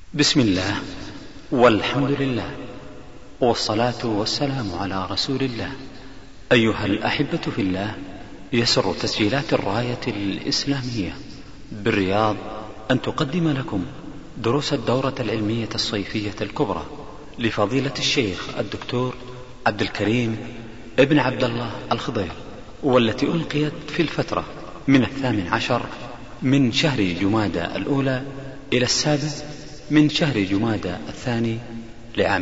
بسم الله والحمد لله والصلاة والسلام على رسول الله. أيها الأحبة في الله، يسر تسجيلات الراية الإسلامية بالرياض أن تقدم لكم دروس الدورة العلمية الصيفية الكبرى لفضيلة الشيخ الدكتور عبد الكريم ابن عبد الله الخضير، والتي ألقيت في الفترة من 18 من شهر جمادى الأولى إلى 7 من شهر جمادى الثاني لعام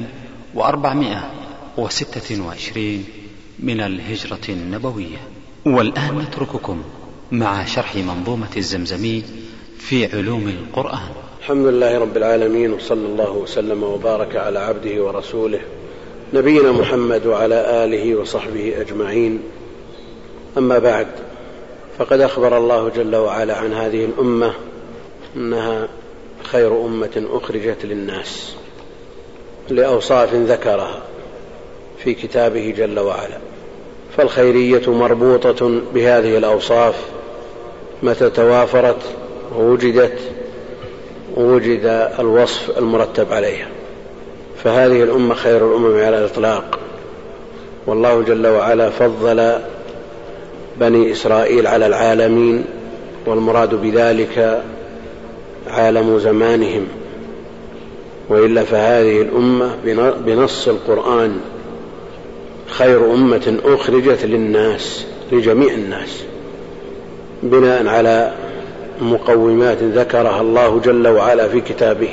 1426 من الهجرة النبوية. والآن نترككم مع شرح منظومة الزمزمي في علوم القرآن. الحمد لله رب العالمين، وصلى الله وسلم وبارك على عبده ورسوله نبينا محمد وعلى آله وصحبه أجمعين. أما بعد، فقد أخبر الله جل وعلا عن هذه الأمة أنها خير أمة أخرجت للناس لأوصاف ذكرها في كتابه جل وعلا، فالخيرية مربوطة بهذه الأوصاف، متى توافرت ووجد الوصف المرتب عليها، فهذه الأمة خير الأمم على الإطلاق. والله جل وعلا فضل بني إسرائيل على العالمين، والمراد بذلك عالم زمانهم، وإلا فهذه الأمة بنص القرآن خير أمة أخرجت للناس، لجميع الناس، بناء على مقومات ذكرها الله جل وعلا في كتابه،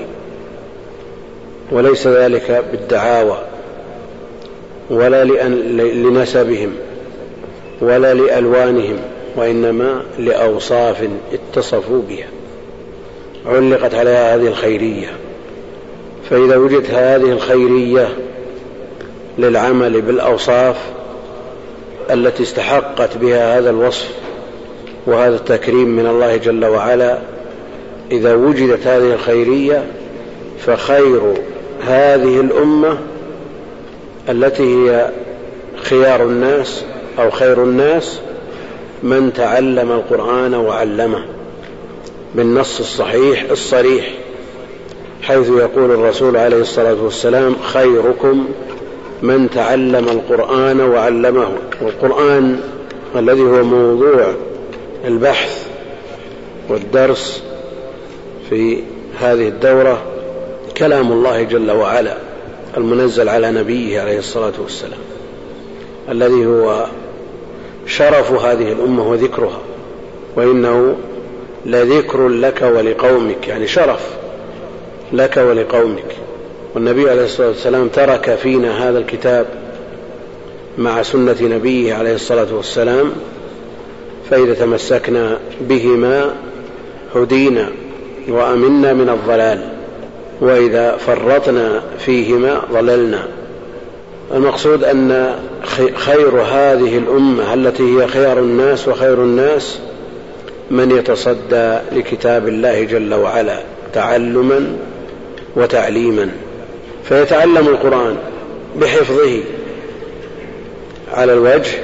وليس ذلك بالدعاوى ولا لنسبهم ولا لألوانهم، وإنما لأوصاف اتصفوا بها علقت عليها هذه الخيرية. فإذا وجدت هذه الخيرية للعمل بالأوصاف التي استحقت بها هذا الوصف وهذا التكريم من الله جل وعلا، إذا وجدت هذه الخيرية فخير هذه الأمة التي هي خيار الناس أو خير الناس من تعلم القرآن وعلمه بالنص الصحيح الصريح، حيث يقول الرسول عليه الصلاة والسلام: خيركم من تعلم القرآن وعلمه. والقرآن الذي هو موضوع البحث والدرس في هذه الدورة كلام الله جل وعلا المنزل على نبيه عليه الصلاة والسلام، الذي هو شرف هذه الأمة وذكرها، وإنه لذكر لك ولقومك، يعني شرف لك ولقومك. والنبي عليه الصلاة والسلام ترك فينا هذا الكتاب مع سنة نبيه عليه الصلاة والسلام، فإذا تمسكنا بهما هدينا وأمنا من الضلال، وإذا فرطنا فيهما ضللنا. المقصود أن خير هذه الأمة التي هي خيار الناس وخير الناس من يتصدى لكتاب الله جل وعلا تعلما وتعليما، فيتعلم القرآن بحفظه على الوجه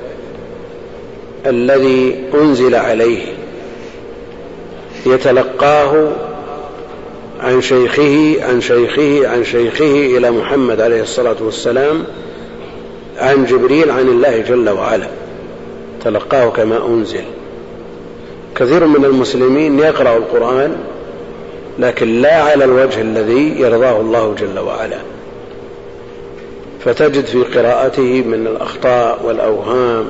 الذي أنزل عليه، يتلقاه عن شيخه إلى محمد عليه الصلاة والسلام، عن جبريل عن الله جل وعلا، تلقاه كما أنزل. كثير من المسلمين يقرأ القرآن لكن لا على الوجه الذي يرضاه الله جل وعلا، فتجد في قراءته من الأخطاء والأوهام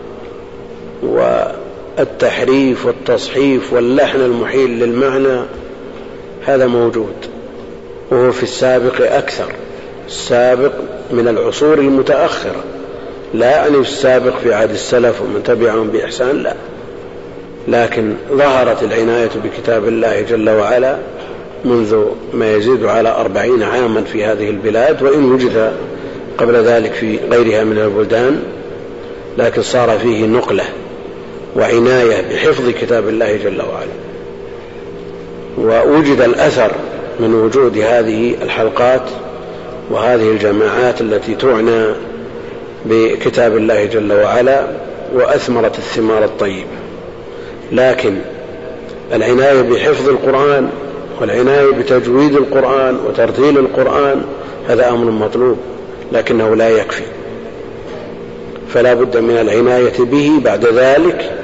والتحريف والتصحيف واللحن المحيل للمعنى. هذا موجود، وهو في السابق أكثر، السابق من العصور المتأخرة، لا يعني السابق في عهد السلف ومن تبعهم بإحسان، لا، لكن ظهرت العناية بكتاب الله جل وعلا منذ ما يزيد على 40 عاما في هذه البلاد، وإن وجد قبل ذلك في غيرها من البلدان، لكن صار فيه نقلة وعناية بحفظ كتاب الله جل وعلا. ووجد الأثر من وجود هذه الحلقات وهذه الجماعات التي تعنى بكتاب الله جل وعلا، وأثمرت الثمار الطيبة. لكن العناية بحفظ القرآن والعناية بتجويد القرآن وترتيل القرآن هذا أمر مطلوب، لكنه لا يكفي، فلا بد من العناية به بعد ذلك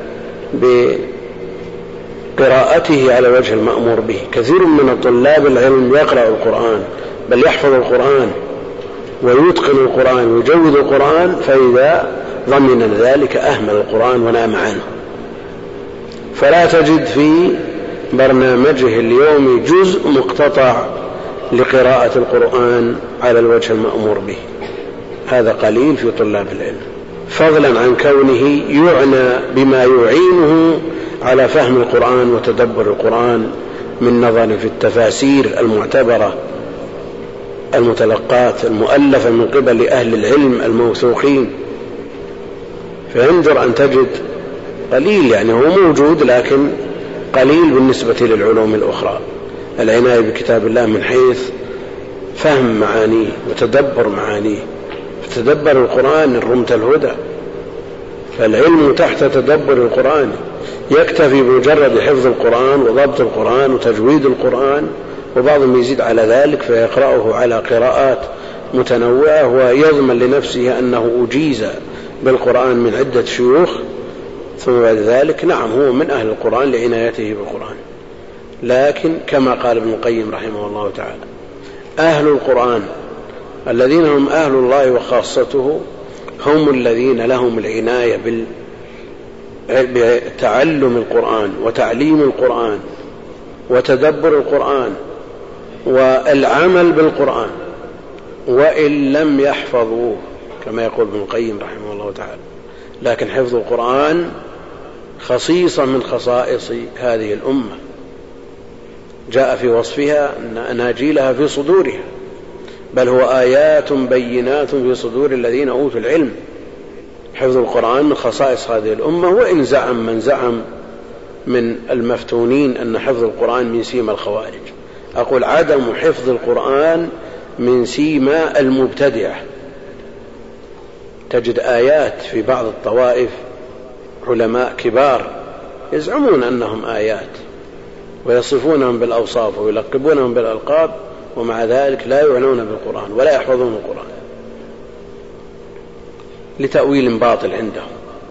بقراءته على وجه المأمور به. كثير من طلاب العلم يقرأ القرآن بل يحفظ القرآن ويتقن القرآن ويجود القرآن، فإذا ضمن ذلك أهمل القرآن ونام عنه، فلا تجد في برنامجه اليومي جزء مقتطع لقراءة القرآن على الوجه المأمور به، هذا قليل في طلاب العلم، فضلا عن كونه يعنى بما يعينه على فهم القرآن وتدبر القرآن من نظر في التفاسير المعتبرة المتلقاة المؤلفة من قبل أهل العلم الموثوقين. فينظر أن تجد قليل، يعني هو موجود لكن قليل بالنسبة للعلوم الأخرى، العناية بكتاب الله من حيث فهم معانيه وتدبر معانيه. فتدبر القرآن رمت الهدى، فالعلم تحت تدبر القرآن، يكتفي بمجرد حفظ القرآن وضبط القرآن وتجويد القرآن، وبعضهم يزيد على ذلك فيقرأه على قراءات متنوعة ويضمن لنفسه أنه أجيز بالقرآن من عدة شيوخ، ثم بعد ذلك نعم هو من أهل القرآن لعنايته بالقرآن. لكن كما قال ابن القيم رحمه الله تعالى: أهل القرآن الذين هم أهل الله وخاصته هم الذين لهم العناية بتعلم القرآن وتعليم القرآن وتدبر القرآن والعمل بالقرآن، وإن لم يحفظوه كما يقول ابن القيم رحمه الله تعالى. لكن حفظ القرآن خصيصة من خصائص هذه الأمة، جاء في وصفها أن أناجيلها في صدورها، بل هو آيات بينات في صدور الذين أوتوا العلم. حفظ القرآن من خصائص هذه الأمة، وإن زعم من زعم من المفتونين أن حفظ القرآن من سيما الخوارج، أقول عدم حفظ القرآن من سيما المبتدعة. تجد آيات في بعض الطوائف علماء كبار يزعمون أنهم آيات ويصفونهم بالأوصاف ويلقبونهم بالألقاب، ومع ذلك لا يعنون بالقرآن ولا يحفظون القرآن لتأويل باطل عندهم.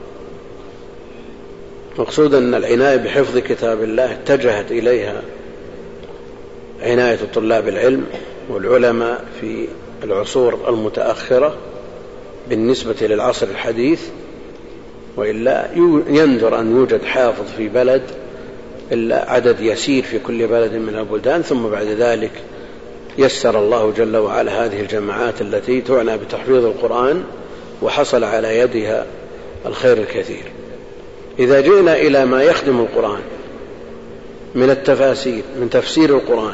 مقصود أن العناية بحفظ كتاب الله اتجهت إليها عناية طلاب العلم والعلماء في العصور المتأخرة بالنسبة للعصر الحديث، وإلا يندر أن يوجد حافظ في بلد إلا عدد يسير في كل بلد من البلدان، ثم بعد ذلك يسر الله جل وعلا هذه الجماعات التي تعنى بتحفيظ القرآن وحصل على يدها الخير الكثير. إذا جئنا إلى ما يخدم القرآن من التفاسير، من تفسير القرآن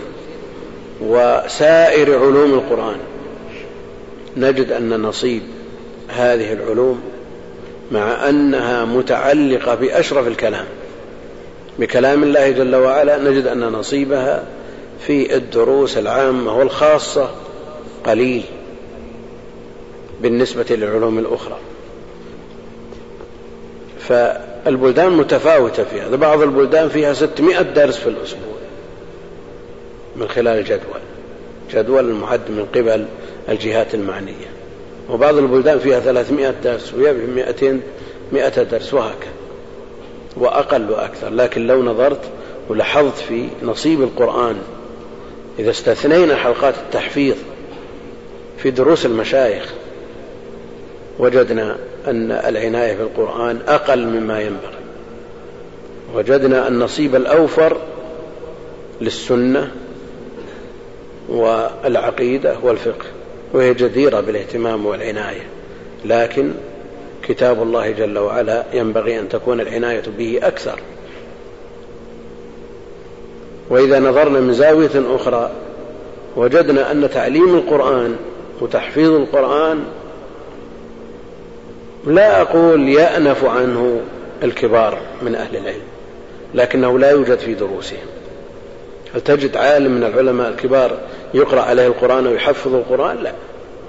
وسائر علوم القرآن، نجد أن نصيب هذه العلوم مع أنها متعلقة بأشرف الكلام بكلام الله جل وعلا، نجد أن نصيبها في الدروس العامة والخاصة قليل بالنسبة للعلوم الأخرى. فالبلدان متفاوتة في هذا، بعض البلدان فيها 600 درس في الأسبوع من خلال جدول المعد من قبل الجهات المعنية، وبعض البلدان فيها 300 درس ويبقى 100 درس وهكذا وأقل وأكثر. لكن لو نظرت ولاحظت في نصيب القرآن، إذا استثنينا حلقات التحفيظ في دروس المشايخ، وجدنا أن العناية بالقرآن أقل مما ينبغي. وجدنا النصيب الأوفر للسنة والعقيدة والفقه، وهي جديرة بالاهتمام والعناية، لكن كتاب الله جل وعلا ينبغي أن تكون العناية به أكثر. وإذا نظرنا من زاوية أخرى وجدنا أن تعليم القرآن وتحفيظ القرآن لا أقول يأنف عنه الكبار من أهل العلم، لكنه لا يوجد في دروسهم. هل تجد عالم من العلماء الكبار يقرأ عليه القرآن ويحفظ القرآن؟ لا،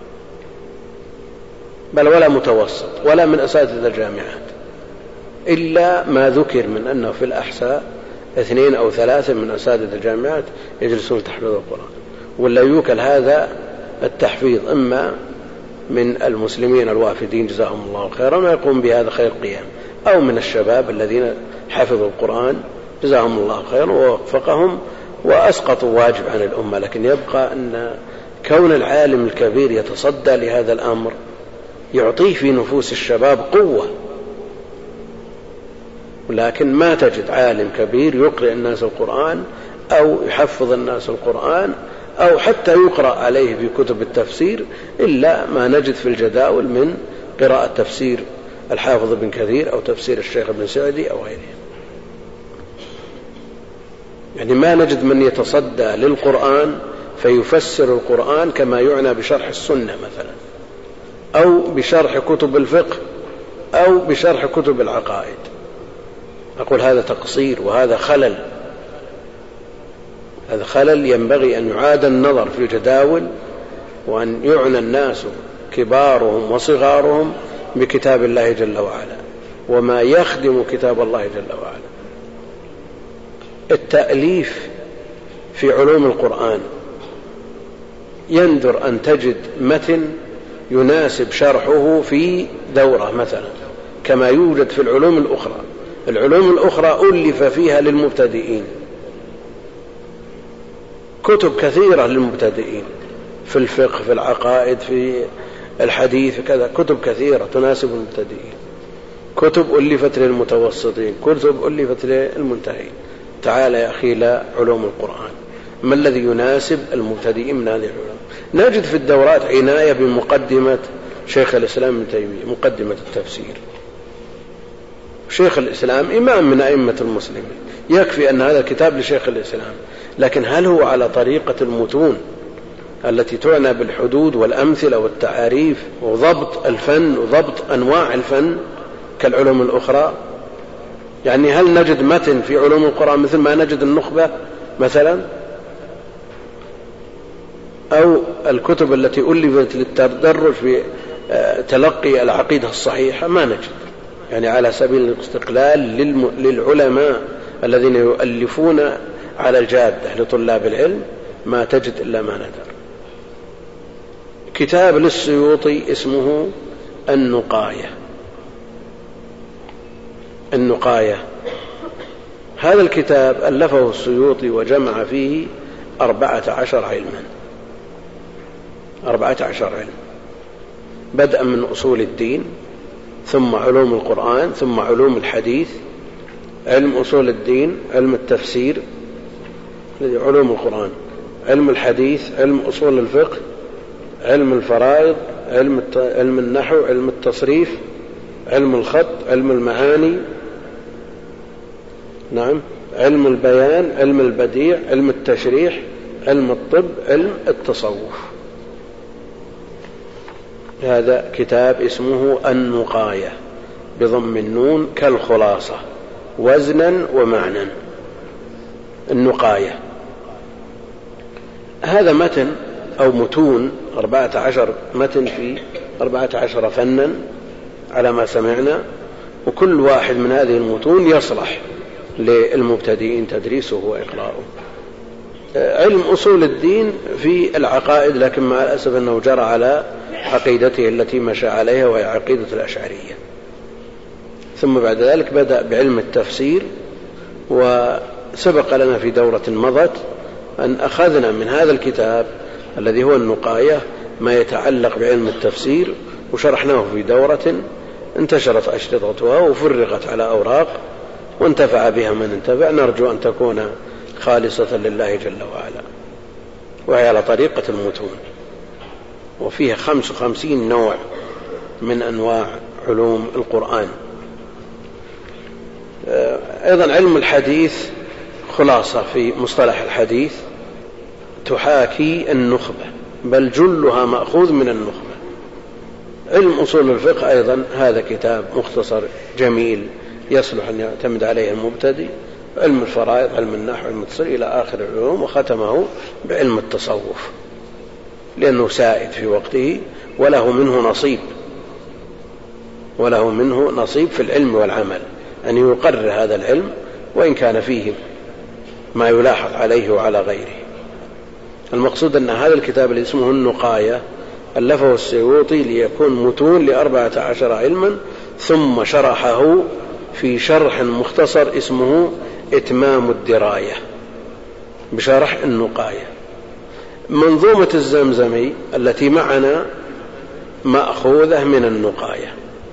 بل ولا متوسط ولا من أساتذة الجامعات، إلا ما ذكر من أنه في الأحساء 2 أو 3 من أساتذة الجامعات يجلسون تحفيظ القرآن، ولا يوكل هذا التحفيظ إما من المسلمين الوافدين جزاهم الله خيرا ما يقوم بهذا خير قيام، أو من الشباب الذين حفظوا القرآن جزاهم الله خيرا ووفقهم وأسقطوا واجب عن الأمة. لكن يبقى أن كون العالم الكبير يتصدى لهذا الأمر يعطيه في نفوس الشباب قوة، ولكن ما تجد عالم كبير يقرأ الناس القرآن أو يحفظ الناس القرآن أو حتى يقرأ عليه في كتب التفسير إلا ما نجد في الجداول من قراءة تفسير الحافظ بن كثير أو تفسير الشيخ ابن سعدي أو غيره. يعني ما نجد من يتصدى للقرآن فيفسر القرآن كما يعنى بشرح السنة مثلا، أو بشرح كتب الفقه، أو بشرح كتب العقائد. أقول هذا تقصير وهذا خلل، هذا خلل ينبغي أن يعاد النظر في الجداول، وأن يعنى الناس كبارهم وصغارهم بكتاب الله جل وعلا وما يخدم كتاب الله جل وعلا. التأليف في علوم القرآن يندر أن تجد متن يناسب شرحه في دورة مثلا كما يوجد في العلوم الأخرى. العلوم الأخرى ألف فيها للمبتدئين كتب كثيرة للمبتدئين، في الفقه، في العقائد، في الحديث، كذا كتب كثيرة تناسب المبتدئين، كتب ألفت للمتوسطين، كتب ألفت للمنتهين. تعال يا أخي إلى علوم القرآن، ما الذي يناسب المبتدئين من هذه العلوم؟ نجد في الدورات عناية بمقدمة شيخ الإسلام ابن تيمية، مقدمة التفسير. شيخ الإسلام إمام من أئمة المسلمين، يكفي أن هذا كتاب لشيخ الإسلام، لكن هل هو على طريقة المتون التي تعنى بالحدود والأمثلة والتعاريف وضبط الفن وضبط أنواع الفن كالعلوم الأخرى؟ يعني هل نجد متن في علوم القرآن مثل ما نجد النخبة مثلا، أو الكتب التي ألفت للتدرج في تلقي العقيدة الصحيحة؟ ما نجد. يعني على سبيل الاستقلال للعلماء الذين يؤلفون على الجادة لطلاب العلم ما تجد إلا ما ندر. كتاب للسيوطي اسمه النقاية. هذا الكتاب ألفه السيوطي وجمع فيه 14 علما، 14 علم، بدءا من أصول الدين، ثم علوم القرآن، ثم علوم الحديث، علم أصول الدين، علم التفسير، علوم القرآن، علم الحديث، علم أصول الفقه، علم الفرائض، علم النحو، علم التصريف، علم الخط، علم المعاني، نعم، علم البيان، علم البديع، علم التشريح، علم الطب، علم التصوف. هذا كتاب اسمه النقاية بضم النون كالخلاصة وزنا ومعنى. النقاية هذا متن أو متون 14 متن في 14 فنا على ما سمعنا، وكل واحد من هذه المتون يصلح للمبتدئين تدريسه وإقراءه. علم أصول الدين في العقائد، لكن مع الأسف أنه جرى على عقيدته التي مشى عليها وهي عقيدة الأشعرية. ثم بعد ذلك بدأ بعلم التفسير، وسبق لنا في دورة مضت أن أخذنا من هذا الكتاب الذي هو النقاية ما يتعلق بعلم التفسير وشرحناه في دورة انتشرت أشرطتها وفرغت على أوراق وانتفع بها من انتفع. نرجو أن تكون خالصة لله جل وعلا، وهي على طريقة المتون، وفيها 55 نوع من أنواع علوم القرآن. أيضا علم الحديث خلاصة في مصطلح الحديث تحاكي النخبة، بل جلها مأخوذ من النخبة. علم أصول الفقه أيضا هذا كتاب مختصر جميل يصلح أن يعتمد عليه المبتدئ. علم الفرائض، علم النحو، علم التصريف إلى آخر العلوم، وختمه بعلم التصوف لأنه سائد في وقته وله منه نصيب في العلم والعمل، أن يقرر هذا العلم وإن كان فيه ما يلاحظ عليه وعلى غيره. المقصود أن هذا الكتاب اللي اسمه النقاية ألفه السيوطي ليكون متون ل14 علما، ثم شرحه في شرح مختصر اسمه إتمام الدراية بشرح النقاية. منظومة الزمزمي التي معنا مأخوذة من النقاية،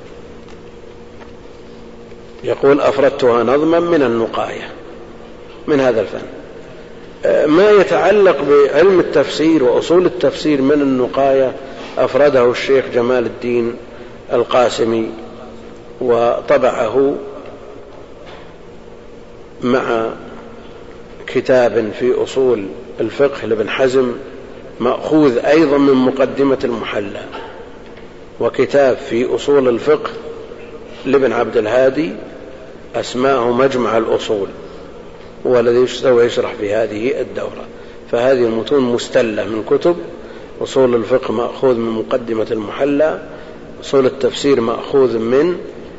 يقول أفردتها نظما من النقاية، من هذا الفن. ما يتعلق بعلم التفسير وأصول التفسير من النقاية أفرده الشيخ جمال الدين القاسمي وطبعه مع كتاب في أصول الفقه لابن حزم مأخوذ أيضا من مقدمة المحلى، وكتاب في أصول الفقه لابن عبد الهادي أسماه مجمع الأصول، والذي يشرح في هذه الدورة. فهذه المتون مستلة من كتب أصول الفقه مأخوذ من مقدمة المحلى، أصول التفسير مأخوذ من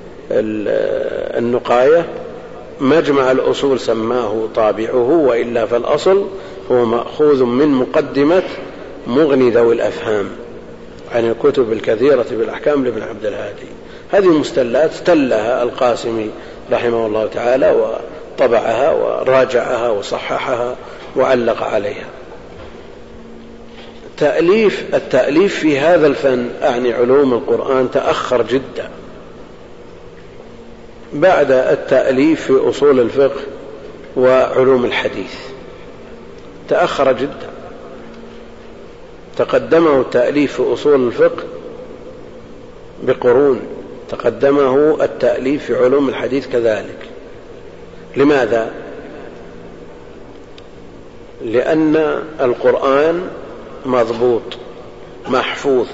النقاية، مجمع الأصول سماه طابعه، وإلا فالأصل هو مأخوذ من مقدمة مغني ذوي الأفهام عن الكتب الكثيرة بالأحكام لابن عبد الهادي. هذه المستلات استلها القاسمي رحمه الله تعالى وطبعها وراجعها وصححها وعلق عليها. التأليف في هذا الفن أعني علوم القرآن تأخر جدا بعد التأليف في أصول الفقه وعلوم الحديث، تأخر جدا. تقدمه التأليف في أصول الفقه بقرون، تقدمه التأليف في علوم الحديث كذلك. لماذا؟ لأن القرآن مضبوط محفوظ،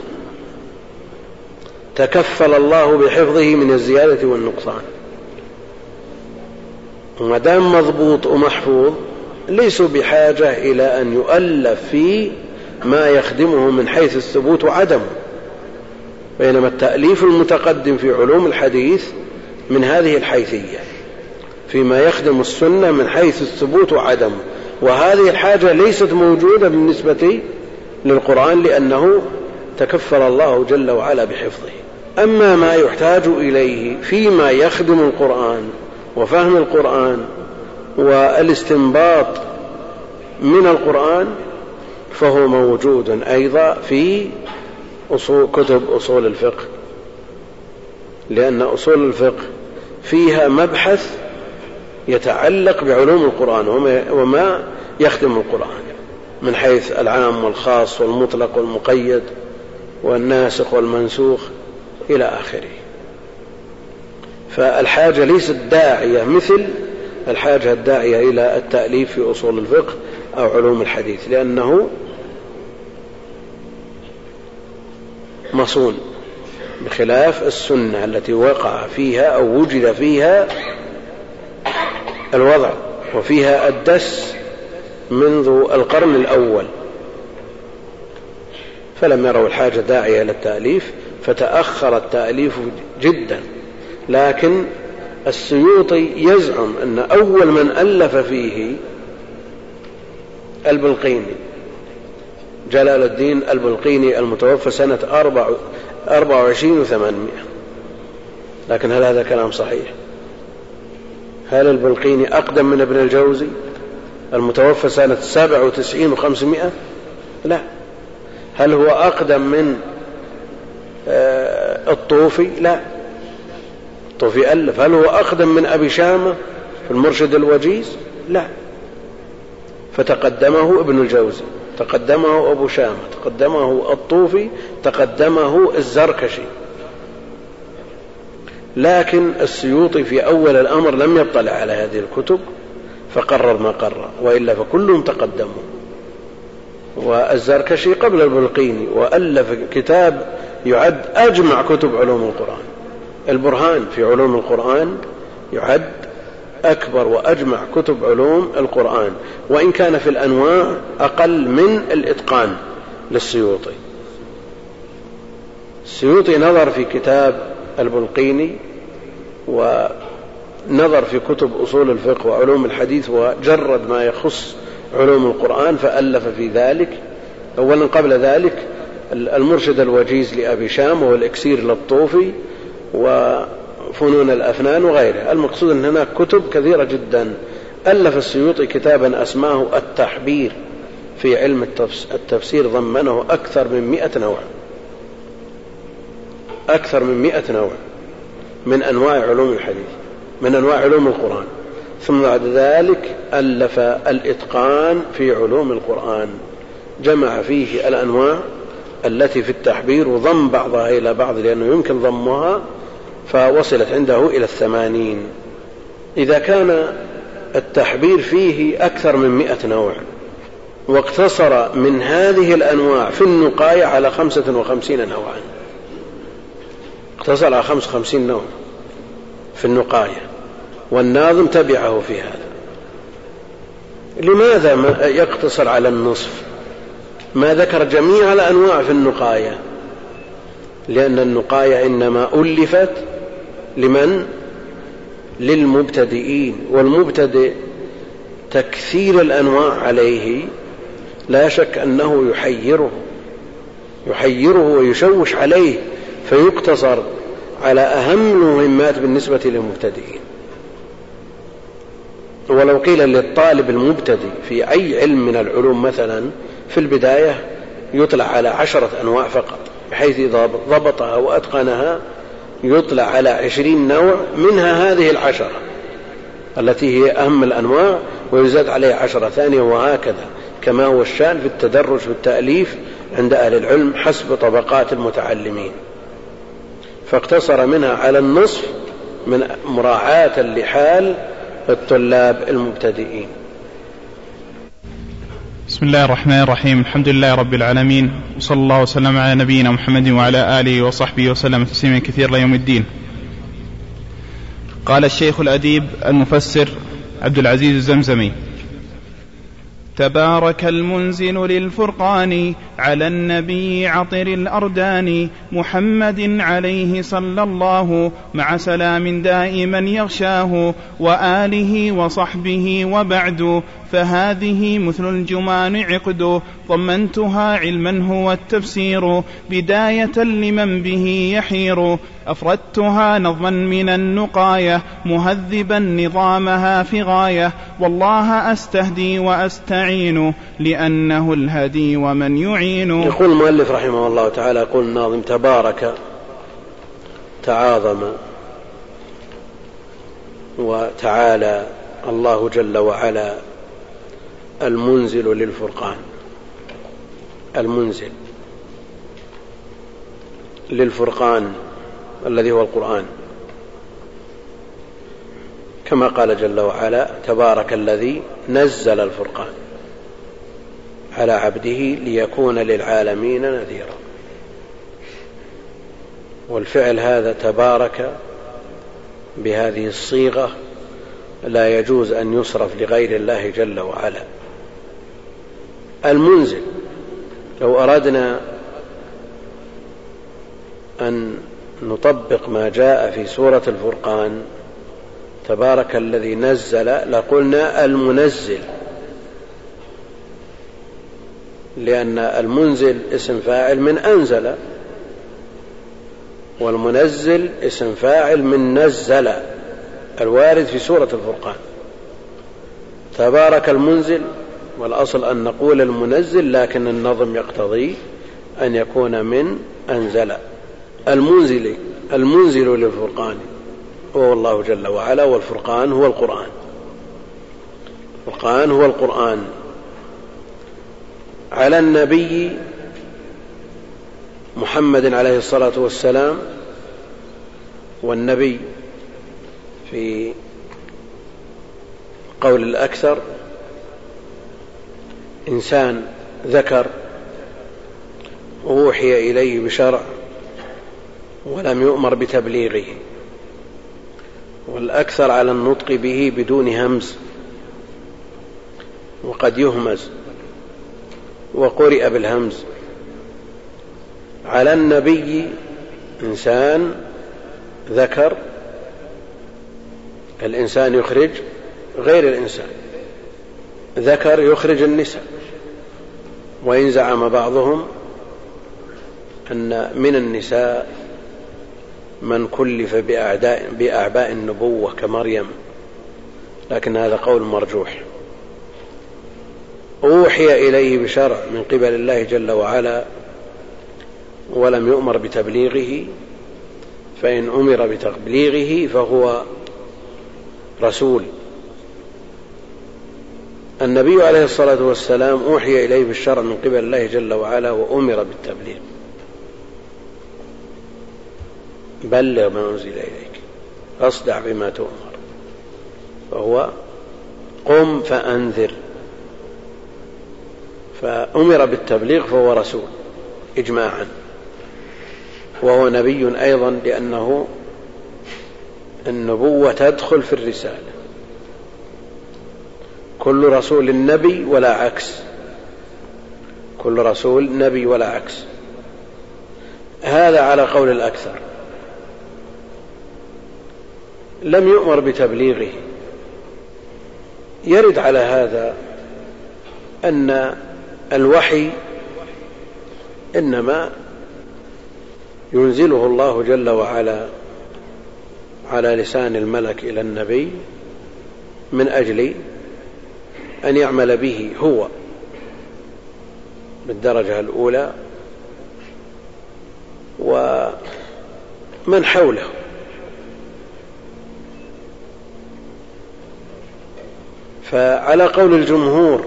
تكفل الله بحفظه من الزيادة والنقصان، وما دام مضبوط ومحفوظ ليسوا بحاجة إلى أن يؤلف فيه ما يخدمه من حيث الثبوت وعدمه. بينما التأليف المتقدم في علوم الحديث من هذه الحيثية، فيما يخدم السنة من حيث الثبوت وعدمه، وهذه الحاجة ليست موجودة بالنسبة للقرآن لأنه تكفل الله جل وعلا بحفظه. أما ما يحتاج إليه فيما يخدم القرآن وفهم القرآن والاستنباط من القرآن فهو موجود أيضا في كتب أصول الفقه، لأن أصول الفقه فيها مبحث يتعلق بعلوم القرآن وما يخدم القرآن من حيث العام والخاص والمطلق والمقيد والناسخ والمنسوخ إلى آخره. فالحاجة ليست داعية مثل الحاجة الداعية إلى التأليف في أصول الفقه أو علوم الحديث، لأنه مصون، بخلاف السنة التي وقع فيها أو وجد فيها الوضع وفيها الدس منذ القرن الأول، فلم يروا الحاجة داعية إلى التأليف فتأخر التأليف جدا. لكن السيوطي يزعم أن أول من ألف فيه البلقيني، جلال الدين البلقيني المتوفى سنة 24 و800. لكن هل هذا كلام صحيح؟ هل البلقيني أقدم من ابن الجوزي المتوفى سنة 97 و500؟ لا. هل هو أقدم من الطوفي؟ لا، الطوفي ألف. هل هو أقدم من أبي شامة في المرشد الوجيز؟ لا. فتقدمه ابن الجوزي، تقدمه أبو شامة، تقدمه الطوفي، تقدمه الزركشي. لكن السيوطي في أول الأمر لم يطلع على هذه الكتب فقرر ما قرر، وإلا فكلهم تقدموا. والزركشي قبل البلقيني وألف كتاب يعد أجمع كتب علوم القرآن، البرهان في علوم القرآن يعد أكبر وأجمع كتب علوم القرآن، وإن كان في الأنواع أقل من الإتقان للسيوطي. السيوطي نظر في كتاب البلقيني نظر في كتب أصول الفقه وعلوم الحديث وجرد ما يخص علوم القرآن فألف في ذلك. أولا قبل ذلك المرشد الوجيز لأبي شام والإكسير للطوفي وفنون الأفنان وغيره. المقصود أن هناك كتب كثيرة جدا. ألف السيوطي كتابا أسماه التحبير في علم التفسير، ضمنه أكثر من 100 نوع، أكثر من 100 نوع من أنواع علوم الحديث، من أنواع علوم القرآن. ثم بعد ذلك ألف الإتقان في علوم القرآن، جمع فيه الأنواع التي في التحبير وضم بعضها إلى بعض لأنه يمكن ضمها، فوصلت عنده إلى 80. إذا كان التحبير فيه أكثر من 100 نوع واقتصر من هذه الأنواع في النقاية على 55 نوعا، اقتصر على 55 نوع في النقاية، والناظم تبعه في هذا. لماذا ما يقتصر على النصف؟ ما ذكر جميع الأنواع في النقاية؟ لأن النقاية إنما ألفت لمن؟ للمبتدئين، والمبتدئ تكثير الأنواع عليه لا شك أنه يحيره ويشوش عليه، فيقتصر على أهم المهمات بالنسبة للمبتدئين. ولو قيل للطالب المبتدئ في أي علم من العلوم مثلا في البداية يطلع على 10 أنواع فقط، بحيث إذا ضبطها وأتقنها يطلع على 20 نوع منها هذه 10 التي هي أهم الأنواع، ويزاد عليها 10 ثانية، وهكذا كما هو الشأن في التدرج في التأليف عند أهل العلم حسب طبقات المتعلمين. فاقتصر منها على النصف من مراعاة لحال الطلاب المبتدئين. بسم الله الرحمن الرحيم. الحمد لله رب العالمين، وصلى الله وسلم على نبينا محمد وعلى آله وصحبه وسلم تسليما كثيرا ليوم الدين. قال الشيخ الأديب المفسر عبد العزيز الزمزمي: تبارك المنزل للفرقان على النبي عطر الأردان محمد عليه صلى الله مع سلام دائما يغشاه وآله وصحبه وبعد، فهذه مثل الجمان عقد ضمنتها علما هو التفسير بداية لمن به يحير، أفردتها نظما من النقاية مهذبا نظامها في غاية، والله أستهدي وأستعين لأنه الهدي ومن يعين. يقول المؤلف رحمه الله تعالى، يقول الناظم: تبارك تعاظم وتعالى الله جل وعلا المنزل للفرقان، المنزل للفرقان الذي هو القرآن، كما قال جل وعلا: تبارك الذي نزل الفرقان على عبده ليكون للعالمين نذيرا. والفعل هذا تبارك بهذه الصيغة لا يجوز أن يصرف لغير الله جل وعلا. المنزل، لو أردنا أن نطبق ما جاء في سورة الفرقان تبارك الذي نزل لقلنا المنزل، لأن المنزل اسم فاعل من أنزل، والمنزل اسم فاعل من نزل الوارد في سورة الفرقان. تبارك المنزل، والأصل أن نقول المنزل، لكن النظم يقتضي أن يكون من أنزل. المنزل للفرقان هو الله جل وعلا، والفرقان هو القرآن. الفرقان هو القرآن على النبي محمد عليه الصلاة والسلام. والنبي في قول الأكثر إنسان ذكر أوحي إليه بشرع ولم يؤمر بتبليغه، والأكثر على النطق به بدون همز، وقد يهمز وقرئ بالهمز. على النبي إنسان ذكر الإنسان يخرج غير الإنسان، ذكر يخرج النساء. وإن زعم بعضهم أن من النساء من كلف بأعباء النبوة كمريم، لكن هذا قول مرجوح. أوحي إليه بشرع من قبل الله جل وعلا ولم يؤمر بتبليغه، فإن أمر بتبليغه فهو رسول. النبي عليه الصلاة والسلام أوحي إليه بالشرع من قبل الله جل وعلا وأمر بالتبليغ. بلغ ما أنزل إليك، أصدع بما تؤمر، فهو قم فأنذر. فأمر بالتبليغ فهو رسول إجماعا، وهو نبي أيضا، لأنه النبوة تدخل في الرسالة. كل رسول نبي ولا عكس، كل رسول نبي ولا عكس. هذا على قول الأكثر. لم يؤمر بتبليغه. يرد على هذا أن الوحي إنما ينزله الله جل وعلا على لسان الملك إلى النبي من أجل أن يعمل به هو بالدرجة الأولى ومن حوله. فعلى قول الجمهور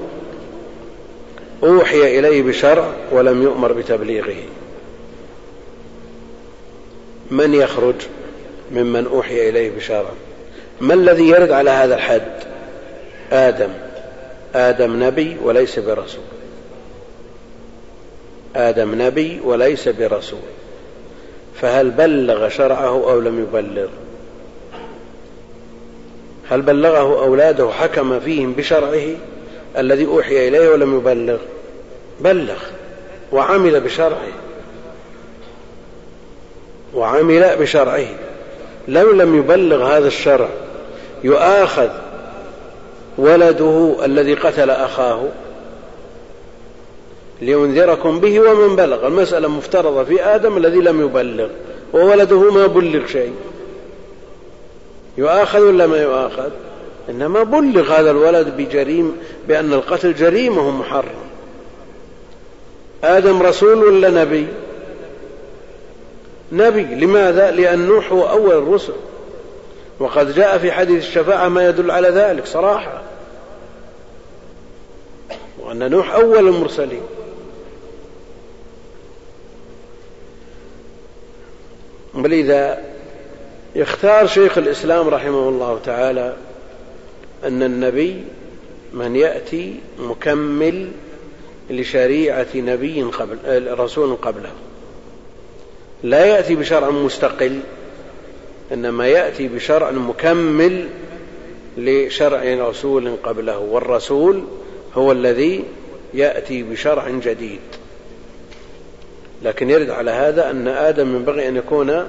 أوحي إليه بشرع ولم يؤمر بتبليغه. من يخرج ممن أوحي إليه بشرع؟ ما الذي يرد على هذا الحد؟ آدم نبي وليس برسول، آدم نبي وليس برسول، فهل بلغ شرعه أو لم يبلغ؟ هل بلغه أولاده حكم فيهم بشرعه الذي أوحي إليه ولم يبلغ؟ بلغ وعمل بشرعه، وعمل بشرعه. لو لم يبلغ هذا الشرع يؤاخذ ولده الذي قتل أخاه لينذركم به ومن بلغ. المسألة مفترضة في آدم الذي لم يبلغ، وولده ما بلغ شيء، يؤاخذ ولا ما يؤاخذ؟ إنما بلغ هذا الولد بأن القتل جريمة محرم. آدم رسول ولا نبي؟ نبي. لماذا؟ لأن نوح هو أول الرسل، وقد جاء في حديث الشفاعة ما يدل على ذلك صراحة، وأن نوح أول المرسلين. ولذا يختار شيخ الإسلام رحمه الله تعالى أن النبي من يأتي مكمل لشريعة نبي رسول قبله، لا يأتي بشرع مستقل، إنما يأتي بشرع مكمل لشرع رسول قبله، والرسول هو الذي يأتي بشرع جديد. لكن يرد على هذا أن آدم ينبغي أن يكون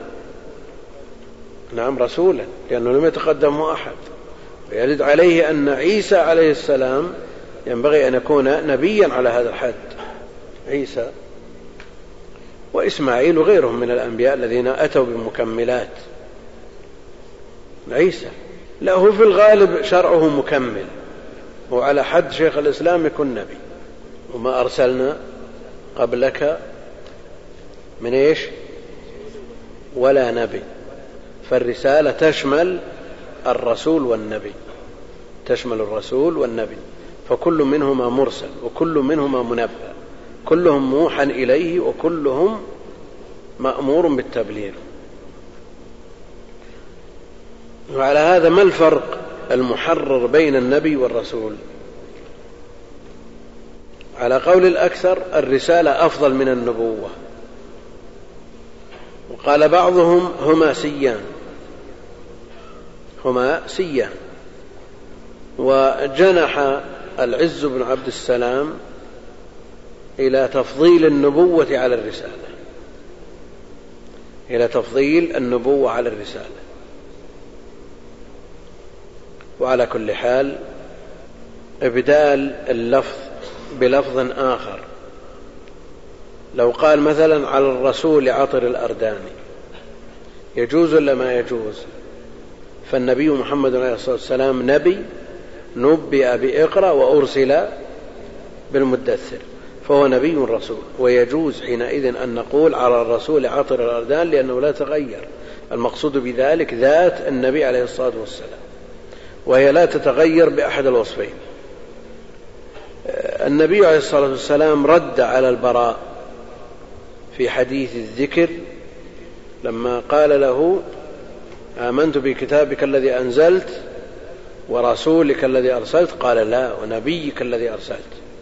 رسولا، لأنه لم يتقدمه أحد. ويرد عليه أن عيسى عليه السلام ينبغي أن يكون نبيا على هذا الحد، عيسى وإسماعيل وغيرهم من الأنبياء الذين أتوا بمكملات. عيسى له في الغالب شرعه مكمل، وعلى حد شيخ الإسلام يكون نبي. وما أرسلنا قبلك من إيش ولا نبي، فالرسالة تشمل الرسول والنبي، تشمل الرسول والنبي، فكل منهما مرسل وكل منهما منبأ، كلهم موحى إليه وكلهم مأمور بالتبليغ. وعلى هذا ما الفرق المحرر بين النبي والرسول؟ على قول الأكثر الرسالة أفضل من النبوة، وقال بعضهم هما سيان. وجنح العز بن عبد السلام إلى تفضيل النبوة على الرسالة، إلى تفضيل النبوة على الرسالة. وعلى كل حال إبدال اللفظ بلفظ آخر، لو قال مثلا على الرسول عطر الأرداني، يجوز ولا ما يجوز؟ فالنبي محمد عليه الصلاة والسلام نبي نبئ بإقرأ وأرسل بالمدثر، فهو نبي رسول، ويجوز حينئذ أن نقول على الرسول عطر الأردان لأنه لا تغير. المقصود بذلك ذات النبي عليه الصلاة والسلام، وهي لا تتغير بأحد الوصفين. النبي عليه الصلاة والسلام رد على البراء في حديث الذكر لما قال له آمنت بكتابك الذي أنزلت ورسولك الذي أرسلت، قال لا ونبيك الذي أرسلت،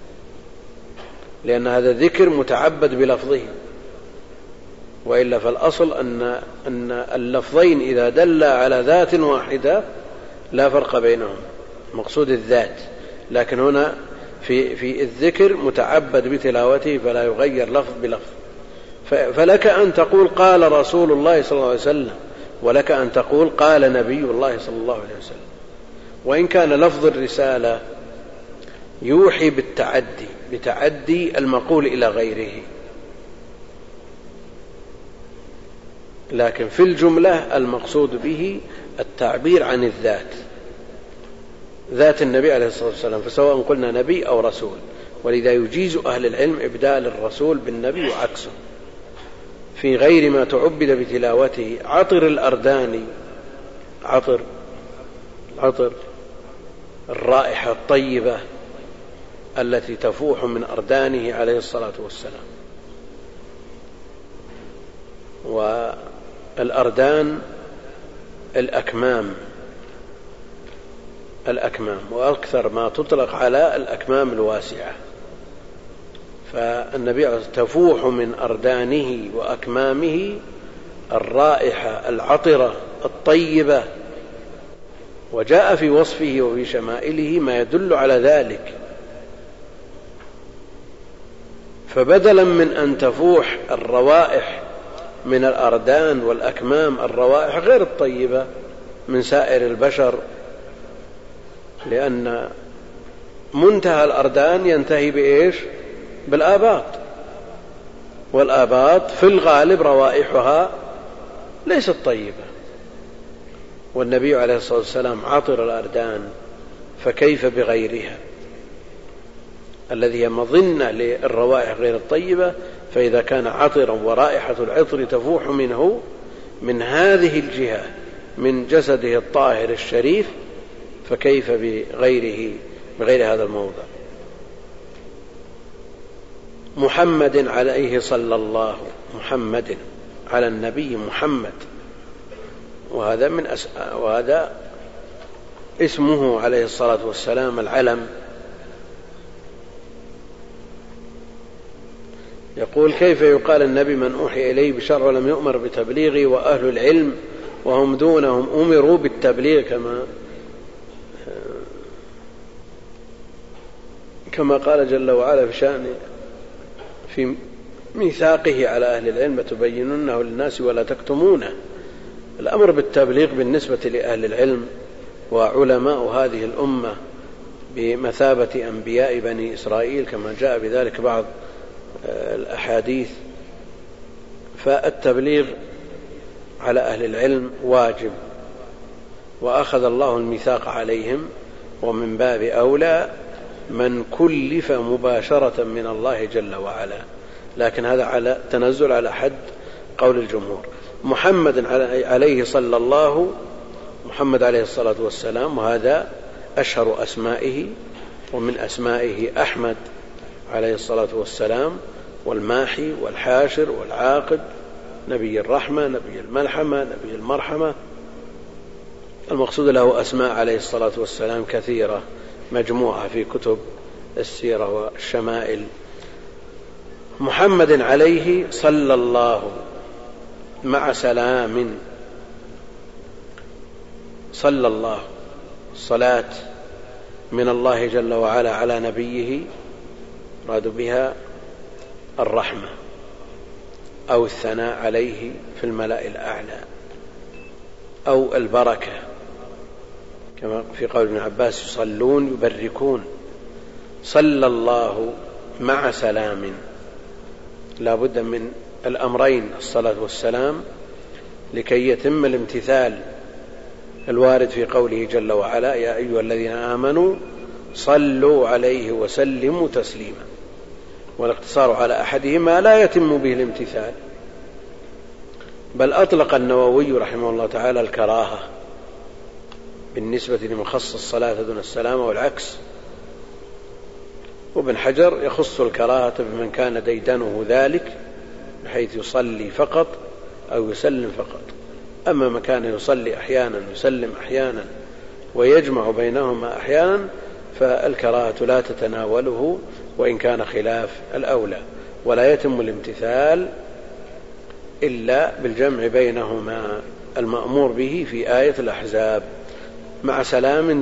لأن هذا الذكر متعبد بلفظه، وإلا فالأصل أن اللفظين إذا دلا على ذات واحدة لا فرق بينهم، مقصود الذات، لكن هنا في الذكر متعبد بتلاوته فلا يغير لفظ بلفظ. فلك أن تقول قال رسول الله صلى الله عليه وسلم، ولك أن تقول قال نبي الله صلى الله عليه وسلم، وإن كان لفظ الرسالة يوحي بتعدي المقول إلى غيره، لكن في الجملة المقصود به التعبير عن ذات النبي عليه الصلاة والسلام، فسواء قلنا نبي أو رسول، ولذا يجيز أهل العلم إبدال الرسول بالنبي وعكسه في غير ما تعبد بتلاوته. عطر الأرداني عطر الرائحة الطيبة التي تفوح من أردانه عليه الصلاة والسلام. والأردان الأكمام، وأكثر ما تطلق على الأكمام الواسعة، فالنبي تفوح من أردانه وأكمامه الرائحة العطرة الطيبة، وجاء في وصفه وفي شمائله ما يدل على ذلك. فبدلا من أن تفوح الروائح من الأردان والأكمام الروائح غير الطيبة من سائر البشر، لأن منتهى الأردان ينتهي بإيش؟ بالآباط، والآباط في الغالب روائحها ليست طيبة، والنبي عليه الصلاة والسلام عطر الأردان، فكيف بغيرها الذي هي مظنة للروائح غير الطيبة؟ فإذا كان عطرا ورائحة العطر تفوح منه من هذه الجهة من جسده الطاهر الشريف، فكيف بغير هذا الموضع؟ محمد عليه صلى الله، محمد على النبي محمد، وهذا اسمه عليه الصلاة والسلام العلم. يقول كيف يقال النبي من أوحي إليه بشرع ولم يؤمر بتبليغه، وأهل العلم وهم دونهم أمروا بالتبليغ كما قال جل وعلا في ميثاقه على أهل العلم تبينونه للناس ولا تكتمونه. الأمر بالتبليغ بالنسبة لأهل العلم وعلماء هذه الأمة بمثابة أنبياء بني إسرائيل كما جاء بذلك بعض الأحاديث، فالتبليغ على أهل العلم واجب، وأخذ الله الميثاق عليهم، ومن باب أولى من كلف مباشرة من الله جل وعلا، لكن هذا على تنزل على حد قول الجمهور. محمد عليه صلى الله، محمد عليه الصلاة والسلام، وهذا أشهر أسمائه، ومن أسمائه أحمد عليه الصلاة والسلام، والماحي والحاشر والعاقب، نبي الرحمة، نبي الملحمة، نبي المرحمة. المقصود له أسماء عليه الصلاة والسلام كثيرة مجموعة في كتب السيرة والشمائل. محمد عليه صلى الله مع سلام، صلى الله الصلاة من الله جل وعلا على نبيه، راد بها الرحمة أو الثناء عليه في الملأ الأعلى أو البركة كما في قول ابن عباس يصلون يبركون. صلى الله مع سلام، لا بد من الأمرين الصلاة والسلام لكي يتم الامتثال الوارد في قوله جل وعلا: يا أيها الذين آمنوا صلوا عليه وسلموا تسليما. والاقتصار على أحدهما لا يتم به الامتثال، بل أطلق النووي رحمه الله تعالى الكراهة بالنسبة لمن خص الصلاة دون السلام والعكس، وابن حجر يخص الكراهة بمن كان ديدنه ذلك بحيث يصلي فقط أو يسلم فقط. أما من كان يصلي أحيانا يسلم أحيانا ويجمع بينهما أحيانا فالكراهة لا تتناوله وإن كان خلاف الأولى، ولا يتم الامتثال إلا بالجمع بينهما المأمور به في آية الأحزاب: مع سلام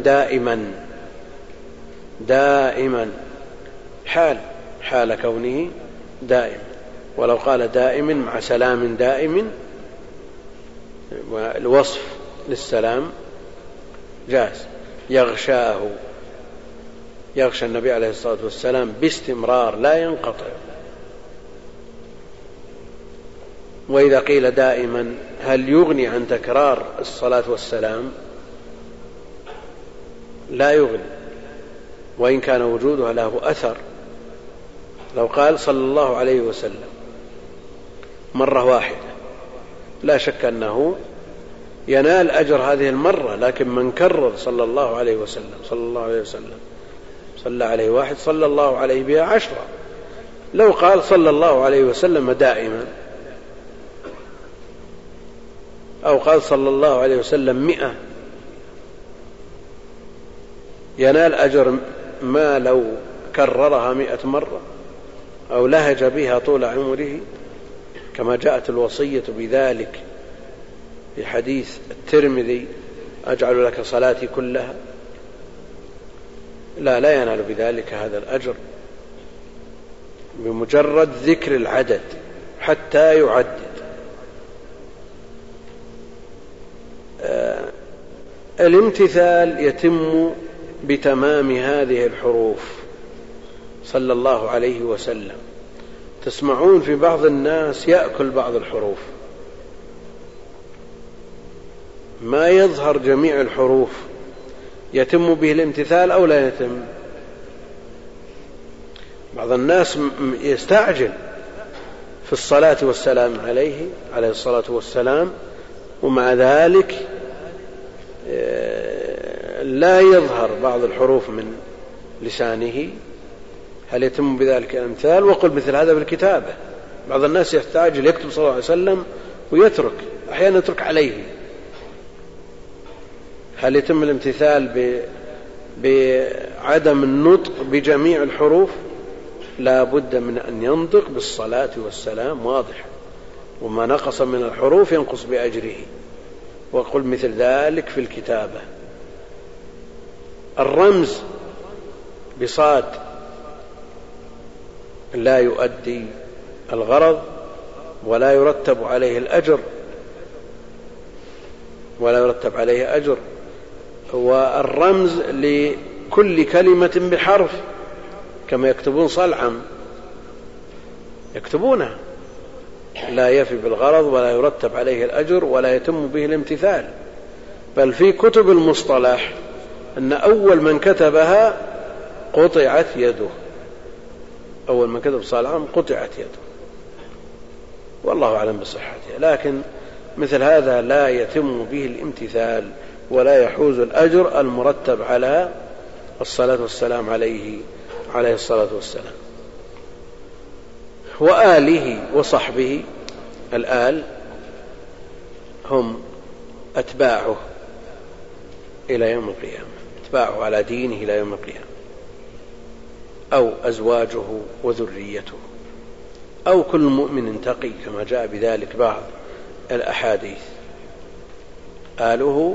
دائما حال كونه دائم. ولو قال دائم مع سلام دائم والوصف للسلام جاز. يغشى النبي عليه الصلاة والسلام باستمرار لا ينقطع. وإذا قيل دائما هل يغني عن تكرار الصلاة والسلام؟ لا يغني، وإن كان وجودها له أثر. لو قال صلى الله عليه وسلم مرة واحدة لا شك أنه ينال أجر هذه المرة، لكن من كرر صلى الله عليه وسلم صلى عليه واحد صلى الله عليه بها 10. لو قال صلى الله عليه وسلم دائما، أو قال صلى الله عليه وسلم 100، ينال أجر ما لو كررها 100 مرة أو لهج بها طول عمره، كما جاءت الوصية بذلك في حديث الترمذي: أجعل لك صلاتي كلها. لا ينال بذلك هذا الأجر بمجرد ذكر العدد حتى يعدد. الامتثال يتم بتمام هذه الحروف صلى الله عليه وسلم. تسمعون في بعض الناس يأكل بعض الحروف، ما يظهر جميع الحروف، يتم به الامتثال أو لا يتم؟ بعض الناس يستعجل في الصلاة والسلام عليه الصلاة والسلام، ومع ذلك لا يظهر بعض الحروف من لسانه. هل يتم بذلك الامتثال؟ وقل مثل هذا بالكتابة. بعض الناس يستعجل يكتب صلى الله عليه وسلم ويترك، أحيانا يترك عليه. هل يتم الامتثال بعدم النطق بجميع الحروف؟ لا بد من أن ينطق بالصلاة والسلام واضح، وما نقص من الحروف ينقص بأجره. وقل مثل ذلك في الكتابة. الرمز بصاد لا يؤدي الغرض ولا يرتب عليه الأجر والرمز لكل كلمة بحرف، كما يكتبون صلعا يكتبونها، لا يفي بالغرض ولا يرتب عليه الأجر ولا يتم به الامتثال. بل في كتب المصطلح أن أول من كتبها قطعت يده، أول من كتب صلعا قطعت يده، والله أعلم بصحتها. لكن مثل هذا لا يتم به الامتثال ولا يحوز الأجر المرتب على الصلاة والسلام عليه الصلاة والسلام. وآله وصحبه، الآل هم أتباعه إلى يوم القيامة، أتباعه على دينه إلى يوم القيامة، أو أزواجه وذريته، أو كل مؤمن تقي، كما جاء بذلك بعض الأحاديث. آله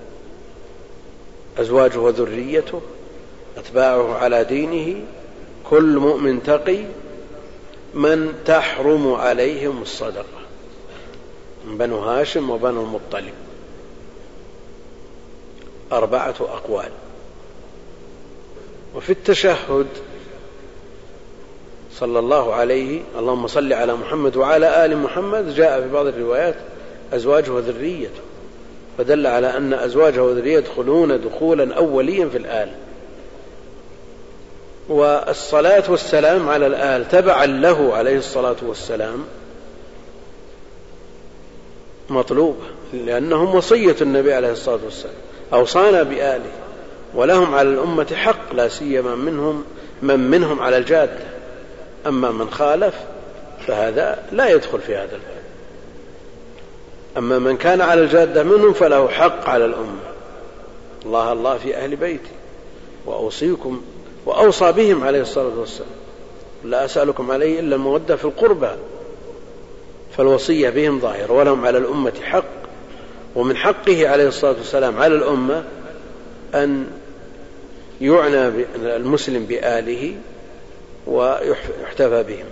أزواجه وذريته، أتباعه على دينه، كل مؤمن تقي، من تحرم عليهم الصدقة، من بنو هاشم وبنو المطلب. 4 أقوال. وفي التشهد صلى الله عليه اللهم صل على محمد وعلى آل محمد جاء في بعض الروايات أزواجه وذريته، فدل على أن أزواجه وذريته يدخلون دخولا أوليا في الآل. والصلاة والسلام على الآل تبعا له عليه الصلاة والسلام مطلوبة، لأنهم وصية النبي عليه الصلاة والسلام، أوصانا بآله، ولهم على الأمة حق، لا سيما من منهم على الجادة. أما من خالف فهذا لا يدخل في هذا الباب. أما من كان على الجادة منهم فله حق على الأمة. الله الله في أهل بيتي وأوصيكم، وأوصى بهم عليه الصلاة والسلام، لا أسألكم عليه إلا المودة في القربى. فالوصية بهم ظاهرة، ولهم على الأمة حق. ومن حقه عليه الصلاة والسلام على الأمة أن يعنى المسلم بآله ويحتفى بهم.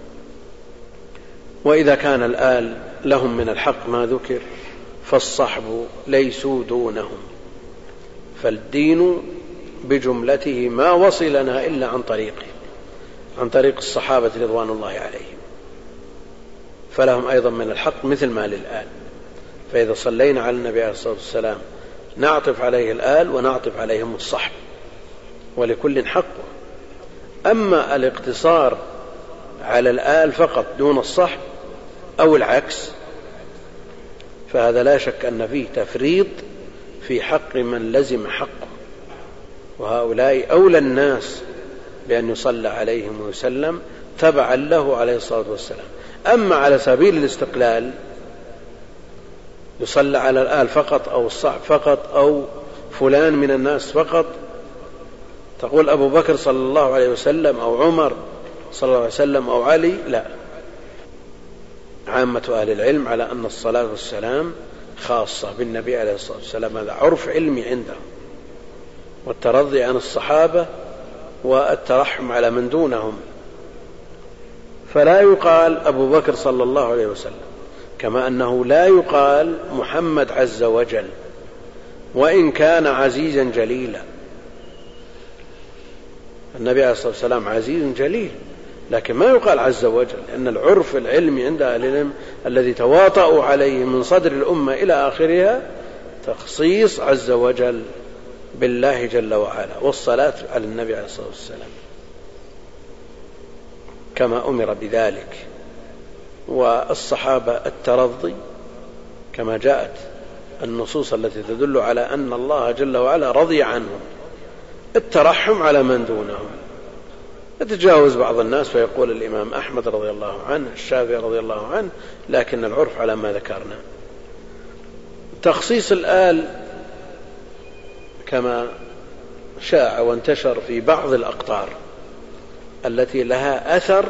وإذا كان الآل لهم من الحق ما ذكر فالصحب ليسوا دونهم، فالدين بجملته ما وصلنا إلا عن طريق الصحابة رضوان الله عليهم، فلهم أيضا من الحق مثل ما للآل. فإذا صلينا على النبي عليه الصلاة والسلام نعطف عليه الآل ونعطف عليهم الصحب، ولكل حقه. أما الاقتصار على الآل فقط دون الصحب أو العكس فهذا لا شك أن فيه تفريط في حق من لزم حقه، وهؤلاء أولى الناس بأن يصلى عليهم ويسلم تبعا له عليه الصلاة والسلام. أما على سبيل الاستقلال يصلى على الآل فقط أو الصحب فقط أو فلان من الناس فقط، تقول أبو بكر صلى الله عليه وسلم أو عمر صلى الله عليه وسلم أو علي، لا. عامة أهل العلم على أن الصلاة والسلام خاصة بالنبي عليه الصلاة والسلام، هذا عرف علمي عندهم، والترضي عن الصحابة والترحم على من دونهم. فلا يقال أبو بكر صلى الله عليه وسلم، كما أنه لا يقال محمد عز وجل وإن كان عزيزا جليلا. النبي عليه الصلاة والسلام عزيز جليل، لكن ما يقال عز وجل، لأن العرف العلمي عند أهل العلم الذي تواطؤوا عليه من صدر الأمة إلى آخرها تخصيص عز وجل بالله جل وعلا، والصلاة على النبي عليه الصلاة والسلام كما أمر بذلك. والصحابة الترضي كما جاءت النصوص التي تدل على أن الله جل وعلا رضي عنهم، الترحم على من دونهم. يتجاوز بعض الناس فيقول الإمام أحمد رضي الله عنه، الشافعي رضي الله عنه، لكن العرف على ما ذكرنا. تخصيص الآل كما شاع وانتشر في بعض الأقطار التي لها أثر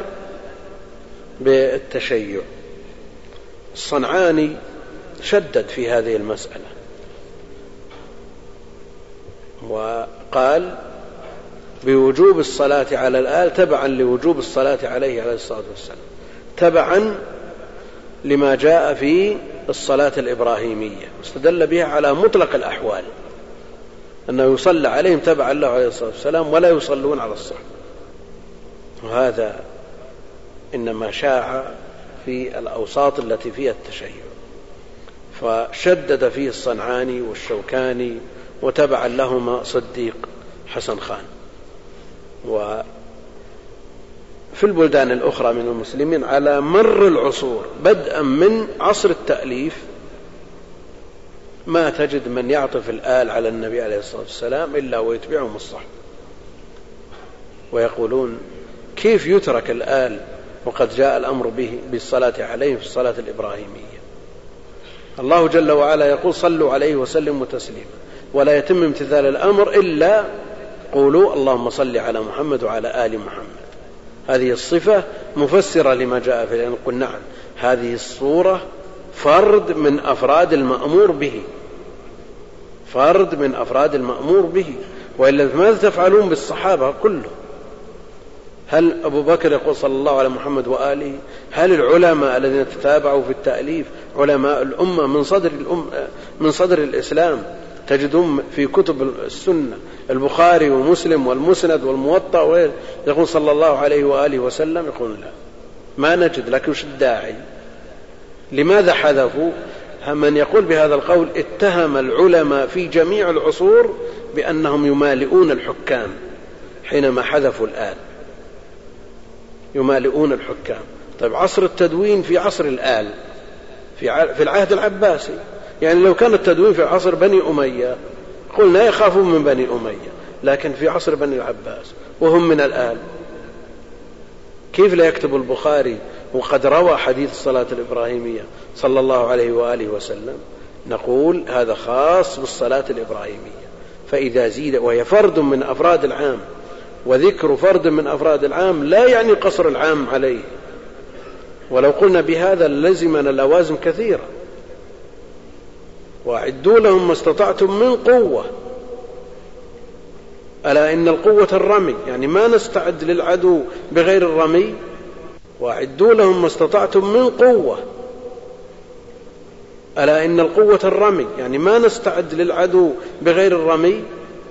بالتشيع. الصنعاني شدد في هذه المسألة وقال بوجوب الصلاة على الآل تبعا لوجوب الصلاة عليه عليه الصلاة والسلام، تبعا لما جاء في الصلاة الإبراهيمية، واستدل بها على مطلق الأحوال أنه يصلى عليهم تبعا له عليه الصلاة والسلام ولا يصلون على الصحب. وهذا إنما شاع في الأوساط التي فيها التشيع، فشدد فيه الصنعاني والشوكاني وتبعا لهما صديق حسن خان. وفي البلدان الأخرى من المسلمين على مر العصور بدءا من عصر التأليف ما تجد من يعطف الآل على النبي عليه الصلاة والسلام إلا ويتبعهم الصحب، ويقولون كيف يترك الآل وقد جاء الأمر به بالصلاة عليه في الصلاة الإبراهيمية. الله جل وعلا يقول صلوا عليه وسلموا تسليما، ولا يتم امتثال الأمر إلا قولوا اللهم صل على محمد وعلى آل محمد. هذه الصفة مفسرة لما جاء في الآن. نقول نعم، هذه الصورة فرد من أفراد المأمور به، فرد من أفراد المأمور به، وإلا ماذا تفعلون بالصحابة كله؟ هل أبو بكر يقول صلى الله على محمد وآله؟ هل العلماء الذين تتابعوا في التأليف علماء الأمة من صدر الإسلام تجدون في كتب السنة البخاري ومسلم والمسند والموطأ وغيره يقول صلى الله عليه وآله وسلم، يقول لا ما نجد. لكن وش الداعي؟ لماذا حذفوا؟ من يقول بهذا القول اتهم العلماء في جميع العصور بأنهم يمالئون الحكام حينما حذفوا الآل، يمالئون الحكام. طيب عصر التدوين في عصر الآل في العهد العباسي، يعني لو كان التدوين في عصر بني أمية قلنا يخافون من بني أمية، لكن في عصر بني العباس وهم من الآل، كيف لا يكتب البخاري وقد روى حديث الصلاة الإبراهيمية صلى الله عليه وآله وسلم؟ نقول هذا خاص بالصلاة الإبراهيمية، فإذا زيد وهي فرد من أفراد العام، وذكر فرد من أفراد العام لا يعني قصر العام عليه. ولو قلنا بهذا لزمنا لوازم كثيرة. وأعدوا لهم ما استطعتم من قوة، ألا إن القوة الرمي، يعني ما نستعد للعدو بغير الرمي. وأعدوا لهم ما استطعتم من قوة، ألا إن القوة الرمي، يعني ما نستعد للعدو بغير الرمي.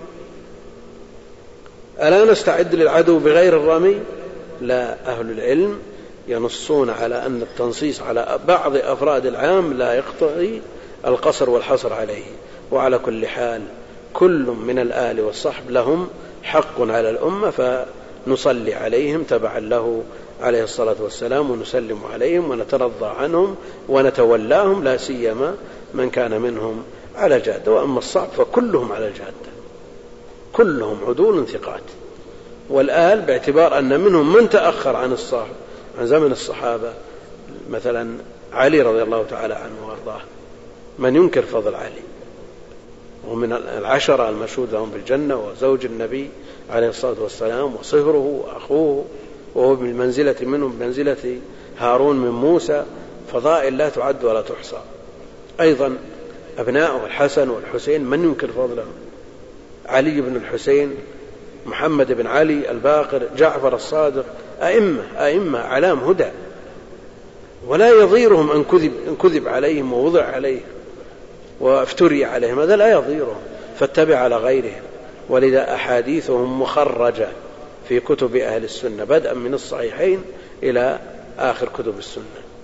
ألا نستعد للعدو بغير الرمي؟ لا، أهل العلم ينصون على أن التنصيص على بعض أفراد العام لا يقتضي القصر والحصر عليه. وعلى كل حال كل من الآل والصحب لهم حق على الأمة، فنصلي عليهم تبعا له عليه الصلاة والسلام، ونسلم عليهم ونترضى عنهم ونتولاهم، لا سيما من كان منهم على الجادة. وأما الصعب فكلهم على الجادة، كلهم عدول ثقات. والآل باعتبار أن منهم من تأخر عن الصحابة عن زمن الصحابة، مثلا علي رضي الله تعالى عنه وارضاه، من ينكر فضل علي؟ ومن العشرة المشهود لهم بالجنة، وزوج النبي عليه الصلاة والسلام، وصهره وأخوه، وهو بالمنزلة منهم بمنزلة هارون من موسى، فضائل لا تعد ولا تحصى. أيضا أبناءه الحسن والحسين، من ينكر فضلهم؟ علي بن الحسين، محمد بن علي الباقر، جعفر الصادق، أئمة أعلام هدى، ولا يضيرهم أن كذب عليهم ووضع عليهم وافتري عليهم، هذا لا يضيرهم، فاتبع على غيرهم. ولذا أحاديثهم مخرجة في كتب أهل السنة، بدءا من الصحيحين إلى آخر كتب السنة.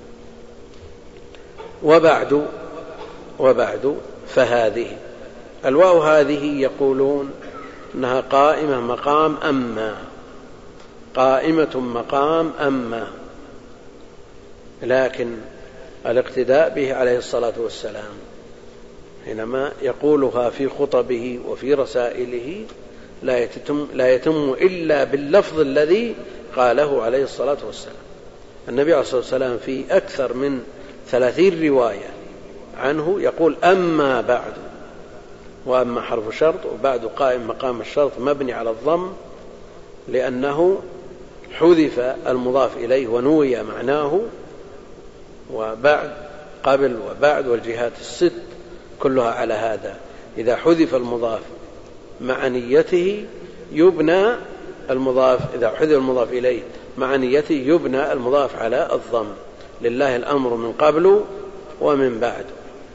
وبعد فهذه الواو هذه يقولون أنها قائمة مقام أما، قائمة مقام أما، لكن الاقتداء به عليه الصلاة والسلام حينما يقولها في خطبه وفي رسائله لا يتم إلا باللفظ الذي قاله عليه الصلاة والسلام. النبي عليه الصلاة والسلام في أكثر من 30 رواية عنه يقول أما بعد، وأما حرف شرط، وبعد قائم مقام الشرط مبني على الضم، لأنه حذف المضاف إليه ونوي معناه. وبعد قبل وبعد والجهات الست كلها على هذا، إذا حذف المضاف مع نيته يبنى المضاف، إذا حذف المضاف إليه مع نيته يبنى المضاف على الضم. لله الأمر من قبل ومن بعد،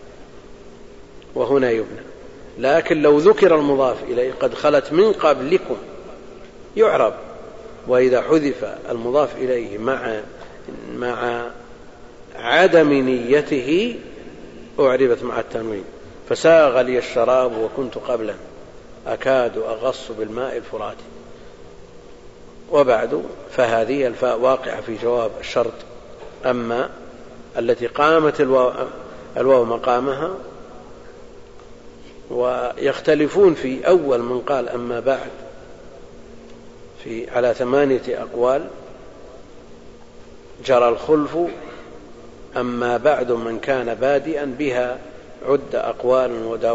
وهنا يبنى. لكن لو ذكر المضاف إليه قد خلت من قبلكم يعرب. وإذا حذف المضاف إليه مع عدم نيته أعربت مع التنوين، فساغ لي الشراب وكنت قبلا أكاد أغص بالماء الفرات. وبعد فهذه الفاء واقعة في جواب الشرط أما التي قامت الواو مقامها. ويختلفون في أول من قال أما بعد على 8 أقوال جرى الخلف. أما بعد من كان بادئا بها عد أقوال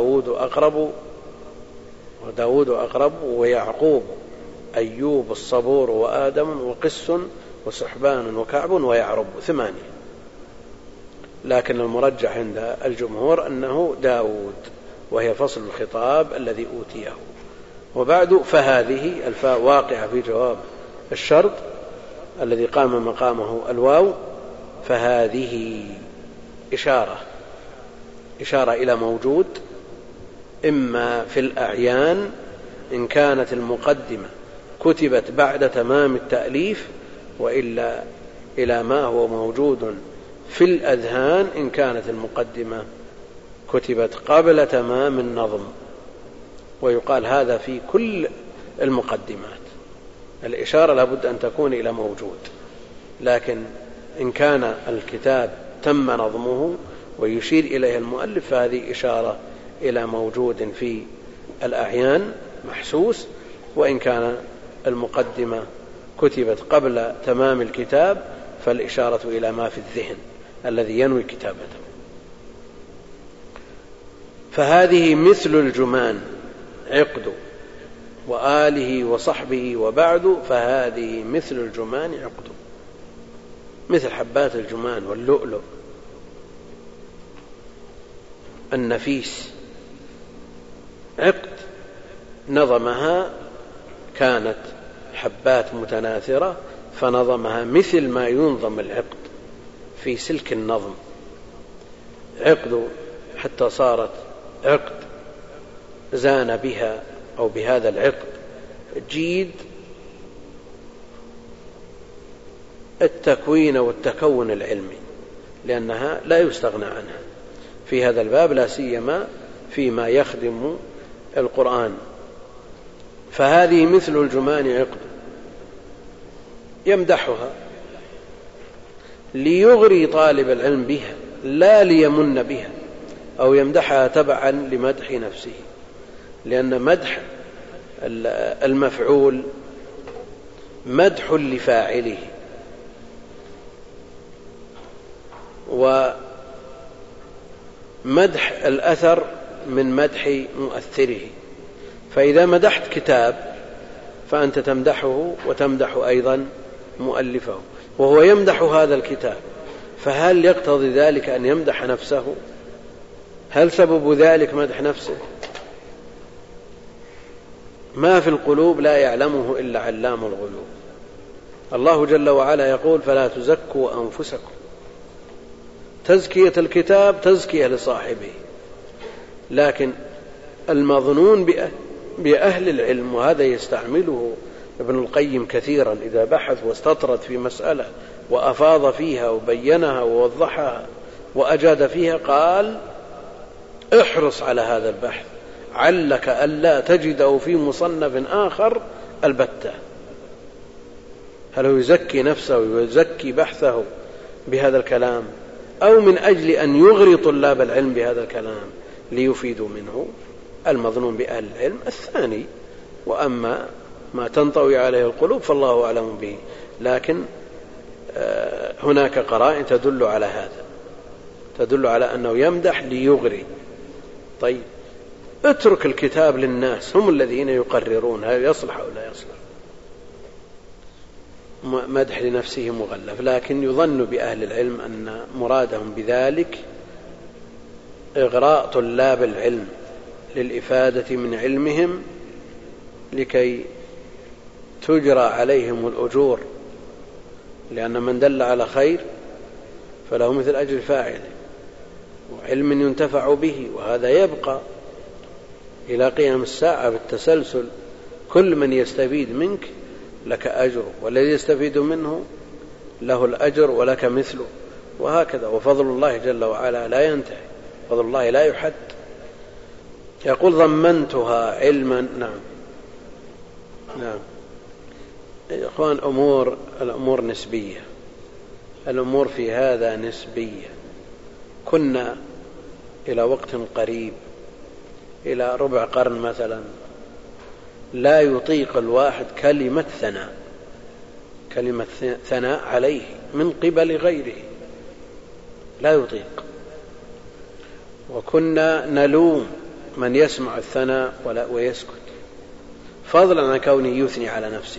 وداود أقرب ويعقوب أيوب الصبور وآدم وقس وسحبان وكعب ويعرب 8. لكن المرجح عند الجمهور أنه داود، وهي فصل الخطاب الذي أوتيه. وبعد فهذه الفاء واقعة في جواب الشرط الذي قام مقامه الواو. فهذه إشارة إلى موجود، إما في الأعيان إن كانت المقدمة كتبت بعد تمام التأليف، وإلا إلى ما هو موجود في الأذهان إن كانت المقدمة كتبت قبل تمام النظم. ويقال هذا في كل المقدمات، الإشارة لابد أن تكون إلى موجود، لكن إن كان الكتاب تم نظمه ويشير إليه المؤلف فهذه إشارة إلى موجود في الأعيان محسوس. وإن كان المقدمة كتبت قبل تمام الكتاب فالإشارة إلى ما في الذهن الذي ينوي كتابته. فهذه مثل الجمان عقد وآله وصحبه وبعد، فهذه مثل الجمان عقد، مثل حبات الجمان واللؤلؤ النفيس، عقد نظمها، كانت حبات متناثرة فنظمها مثل ما ينظم العقد في سلك النظم، عقد حتى صارت عقد زان بها أو بهذا العقد جيد التكوين والتكون العلمي، لأنها لا يستغنى عنها في هذا الباب، لا سيما فيما يخدم القرآن. فهذه مثل الجمان عقد يمدحها ليغري طالب العلم بها لا ليمن بها أو يمدحها تبعا لمدح نفسه، لأن مدح المفعول مدح لفاعله، ومدح الأثر من مدح مؤثره. فإذا مدحت كتاب فأنت تمدحه وتمدح أيضا مؤلفه، وهو يمدح هذا الكتاب، فهل يقتضي ذلك أن يمدح نفسه؟ هل سبب ذلك مدح نفسه؟ ما في القلوب لا يعلمه إلا علام الغيوب. الله جل وعلا يقول فلا تزكوا أنفسكم، تزكية الكتاب تزكية لصاحبه، لكن المظنون بأهل العلم، وهذا يستعمله ابن القيم كثيرا إذا بحث واستطرد في مسألة وأفاض فيها وبينها ووضحها وأجاد فيها، قال احرص على هذا البحث علك ألا تجده في مصنف آخر البتة. هل هو يزكي نفسه ويزكي بحثه بهذا الكلام، أو من أجل أن يغري طلاب العلم بهذا الكلام ليفيدوا منه؟ المظنون بأهل العلم الثاني، وأما ما تنطوي عليه القلوب فالله أعلم به، لكن هناك قرائن تدل على هذا، تدل على أنه يمدح ليغري. طيب اترك الكتاب للناس، هم الذين يقررون هل يصلح أو لا يصلح. مدح لنفسه مغلف، لكن يظن بأهل العلم أن مرادهم بذلك إغراء طلاب العلم للإفادة من علمهم لكي تجرى عليهم الأجور، لأن من دل على خير فله مثل أجر فاعله، وعلم ينتفع به، وهذا يبقى إلى قيام الساعة بالتسلسل، كل من يستفيد منك لك أجر، والذي يستفيد منه له الأجر ولك مثله، وهكذا. وفضل الله جل وعلا لا ينتهي، فضل الله لا يحد. يقول ضمنتها علما. نعم يا إخوان، الأمور نسبية، الأمور في هذا نسبية. كنا إلى وقت قريب، إلى ربع قرن مثلا، لا يطيق الواحد كلمة ثناء عليه من قبل غيره، لا يطيق. وكنا نلوم من يسمع الثناء ويسكت، فضلا عن كونه يثني على نفسه.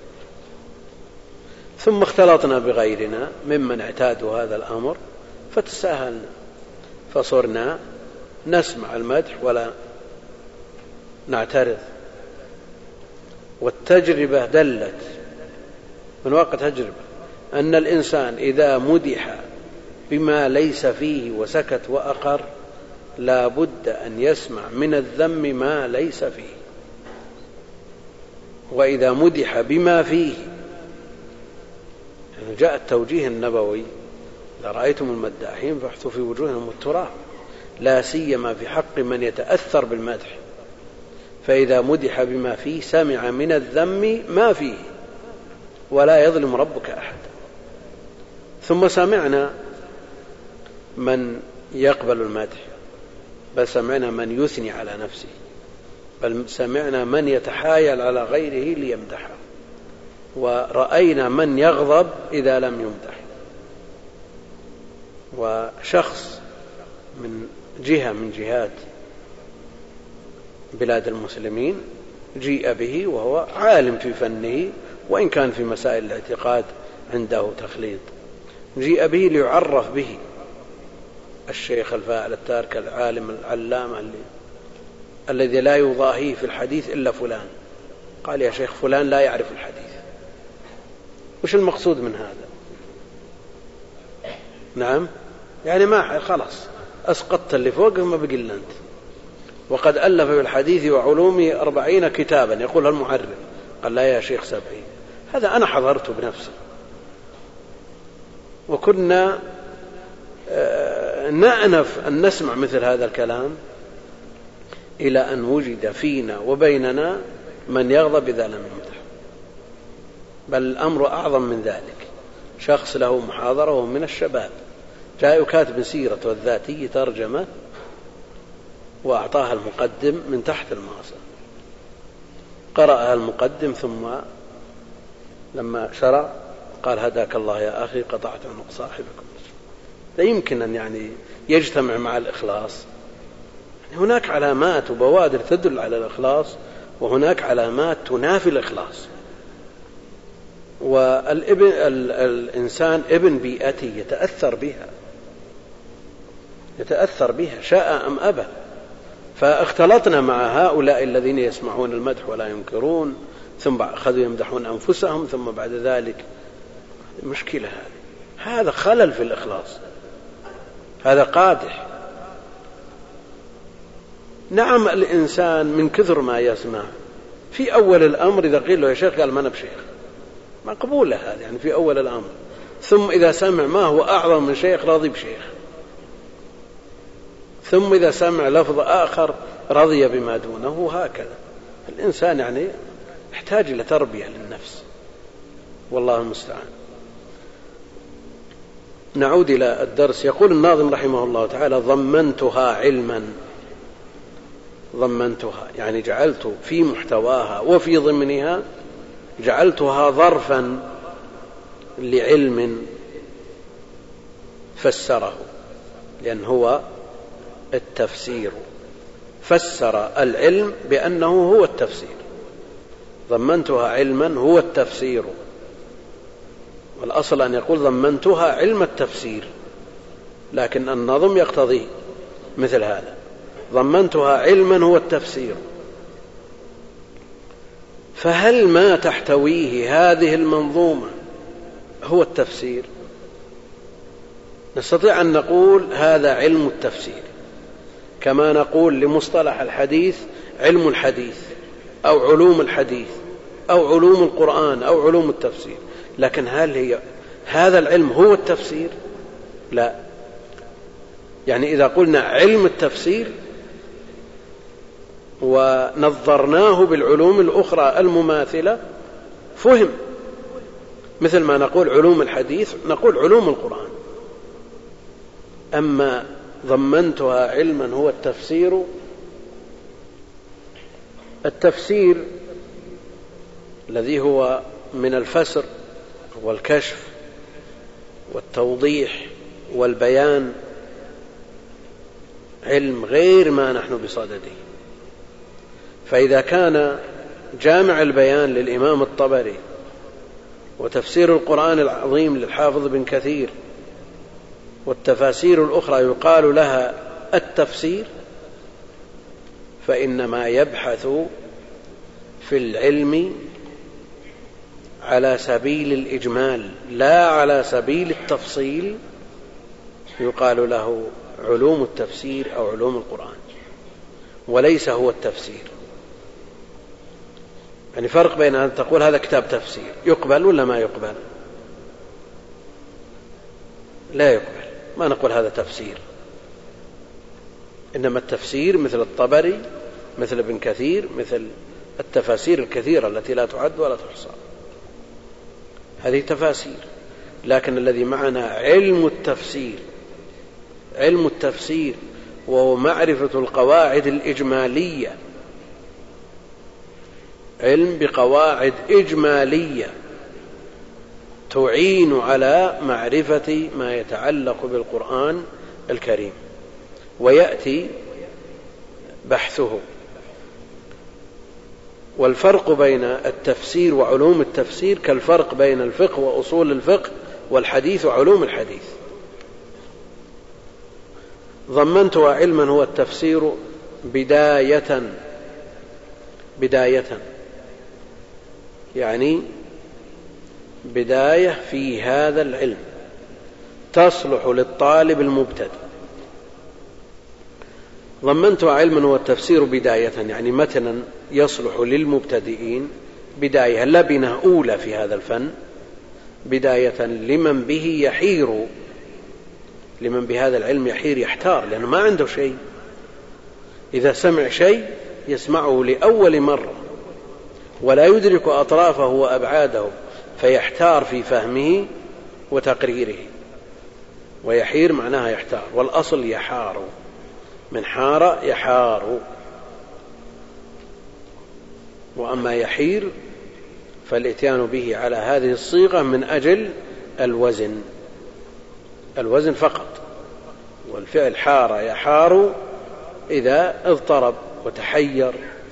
ثم اختلطنا بغيرنا ممن اعتادوا هذا الأمر فتساهلنا، فصرنا نسمع المدح ولا نعترض. والتجربة دلت من واقع تجربة أن الإنسان إذا مدح بما ليس فيه وسكت وأقر لا بد أن يسمع من الذم ما ليس فيه. وإذا مدح بما فيه، يعني جاء التوجيه النبوي: إذا رأيتم المداحين فاحثوا في وجوههم التراب، لا سيما في حق من يتأثر بالمدح. فإذا مدح بما فيه سمع من الذم ما فيه، ولا يظلم ربك أحد. ثم سمعنا من يقبل المدح، بل سمعنا من يثني على نفسه، بل سمعنا من يتحايل على غيره ليمدحه، ورأينا من يغضب إذا لم يمدح. وشخص من جهة من جهات بلاد المسلمين جيء به وهو عالم في فنه، وإن كان في مسائل الاعتقاد عنده تخليط، جيء به ليعرف به الشيخ الفاعل التارك العالم العلامة الذي لا يضاهيه في الحديث إلا فلان. قال: يا شيخ، فلان لا يعرف الحديث. وش المقصود من هذا؟ نعم، يعني ما خلاص أسقطت اللي فوق ما بقي إلا أنت. وقد ألف في الحديث وعلومه 40 كتابا يقولها المحرر. قال: لا يا شيخ، 70. هذا أنا حضرته بنفسي، وكنا نأنف أن نسمع مثل هذا الكلام، إلى أن وجد فينا وبيننا من يغضب إذا لم يمدح. بل الأمر أعظم من ذلك. شخص له محاضرة وهو من الشباب، جاء كاتب سيرته الذاتية ترجمة وأعطاها المقدم من تحت المعصى، قرأها المقدم، ثم لما شرع قال: هداك الله يا أخي، قطعت عنق صاحبكم. لا يمكن أن يعني يجتمع مع الإخلاص. هناك علامات وبوادر تدل على الإخلاص، وهناك علامات تنافي الإخلاص. والإنسان ابن بيئته يتأثر بها شاء أم أبى. فاختلطنا مع هؤلاء الذين يسمعون المدح ولا ينكرون، ثم أخذوا يمدحون أنفسهم، ثم بعد ذلك مشكلة. هذا خلل في الإخلاص، هذا قادح. نعم، الإنسان من كثر ما يسمع في أول الأمر إذا قيل له يا شيخ قال: ما أنا بشيخ، مقبولة هذا يعني في أول الأمر. ثم إذا سمع ما هو أعظم من شيخ راضي بشيخ، ثم إذا سمع لفظ آخر رضي بما دونه. هكذا الإنسان يعني يحتاج إلى تربية للنفس، والله المستعان. نعود إلى الدرس. يقول الناظم رحمه الله تعالى: ضمنتها علما. ضمنتها يعني جعلت في محتواها وفي ضمنها، جعلتها ظرفا لعلم فسره، لأن هو التفسير، فسر العلم بأنه هو التفسير. ضمنتها علما هو التفسير، والأصل أن يقول ضمنتها علم التفسير، لكن النظم يقتضي مثل هذا: ضمنتها علما هو التفسير. فهل ما تحتويه هذه المنظومة هو التفسير؟ نستطيع أن نقول هذا علم التفسير، كما نقول لمصطلح الحديث علم الحديث أو علوم الحديث أو علوم القرآن أو علوم التفسير. لكن هل هذا العلم هو التفسير؟ لا. يعني إذا قلنا علم التفسير ونظرناه بالعلوم الأخرى المماثلة فهم، مثل ما نقول علوم الحديث نقول علوم القرآن. أما ضمنتها علما هو التفسير، التفسير الذي هو من الفسر والكشف والتوضيح والبيان علم غير ما نحن بصدده. فإذا كان جامع البيان للإمام الطبري وتفسير القرآن العظيم للحافظ بن كثير والتفاسير الأخرى يقال لها التفسير، فإنما يبحث في العلم على سبيل الإجمال لا على سبيل التفصيل، يقال له علوم التفسير أو علوم القرآن، وليس هو التفسير. يعني فرق بين أن تقول هذا كتاب تفسير يقبل ولا ما يقبل؟ لا يقبل، ما نقول هذا تفسير. إنما التفسير مثل الطبري، مثل ابن كثير، مثل التفاسير الكثيرة التي لا تعد ولا تحصى، هذه تفاسير. لكن الذي معنا علم التفسير، علم التفسير وهو معرفة القواعد الإجمالية، علم بقواعد إجمالية تعين على معرفة ما يتعلق بالقرآن الكريم، ويأتي بحثه. والفرق بين التفسير وعلوم التفسير كالفرق بين الفقه وأصول الفقه والحديث وعلوم الحديث. ضمنتها علما هو التفسير بداية، يعني بداية في هذا العلم تصلح للطالب المبتدئ. ضمنتها علما هو التفسير بداية، يعني متنا يصلح للمبتدئين بداية، لبنة أولى في هذا الفن، بداية لمن به يحير، لمن بهذا العلم يحير يحتار، لأنه ما عنده شيء. إذا سمع شيء يسمعه لأول مرة ولا يدرك أطرافه وأبعاده، فيحتار في فهمه وتقريره. ويحير معناها يحتار، والأصل يحار، من حار يحار. وأما يحير فالإتيان به على هذه الصيغة من أجل الوزن فقط. والفعل حار يحار إذا اضطرب وتحير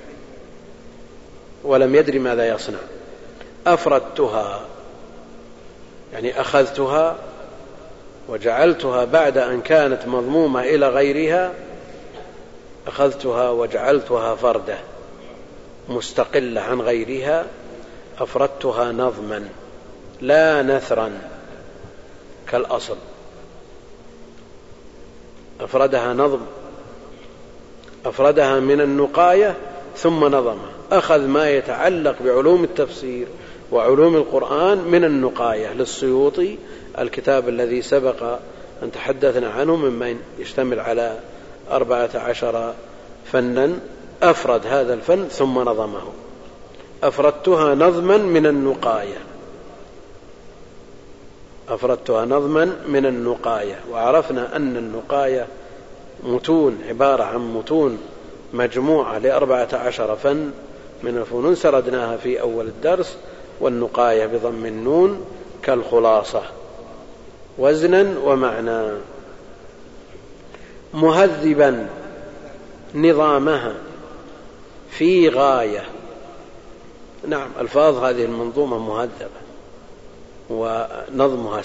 ولم يدري ماذا يصنع. أفردتها يعني أخذتها وجعلتها بعد أن كانت مضمومة إلى غيرها، أخذتها وجعلتها فردة مستقلة عن غيرها، أفردتها نظما لا نثرا كالأصل. أفردها نظم، أفردها من النقاية ثم نظمها. أخذ ما يتعلق بعلوم التفسير وعلوم القرآن من النقاية للسيوطي، الكتاب الذي سبق أن تحدثنا عنه مما يشتمل على 14 فنا. أفرد هذا الفن ثم نظمه. أفردتها نظما من النقاية، أفردتها نظما من النقاية. وعرفنا أن النقاية متون، عبارة عن متون مجموعة ل14 فن من الفنون سردناها في أول الدرس. والنقاية بضم النون كالخلاصة وزنا ومعنى. مهذبا نظامها في غاية. نعم، ألفاظ هذه المنظومة مهذبة ونظمها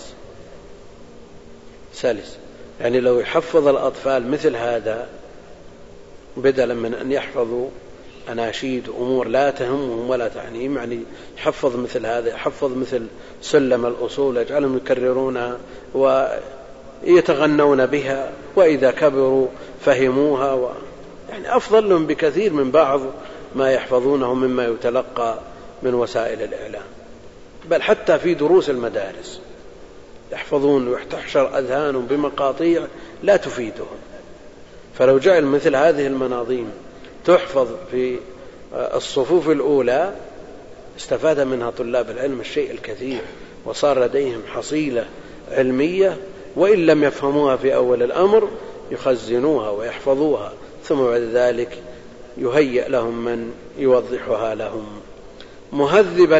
سلس. يعني لو يحفظ الأطفال مثل هذا بدلا من أن يحفظوا أناشيد أمور لا تهمهم ولا تعنيهم، يعني يحفظ مثل هذا، يحفظ مثل سلم الأصول، يجعلهم يكررونها ويتغنون بها، وإذا كبروا فهموها يعني أفضل لهم بكثير من بعض ما يحفظونه مما يتلقى من وسائل الإعلام. بل حتى في دروس المدارس يحفظون وتحشر أذهانهم بمقاطيع لا تفيدهم. فلو جعل مثل هذه المناظيم تحفظ في الصفوف الأولى استفاد منها طلاب العلم الشيء الكثير، وصار لديهم حصيلة علمية، وإن لم يفهموها في أول الأمر يخزنوها ويحفظوها، ثم بعد ذلك يهيئ لهم من يوضحها لهم. مهذبا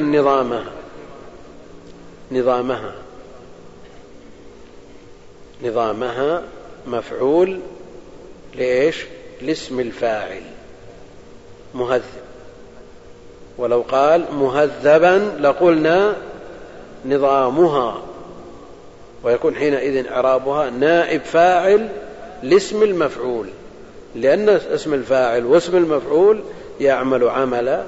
نظامها مفعول لإيش؟ لاسم الفاعل مهذب. ولو قال مهذبا لقلنا نظامها، ويكون حينئذ إعرابها نائب فاعل لاسم المفعول، لأن اسم الفاعل واسم المفعول يعمل عمل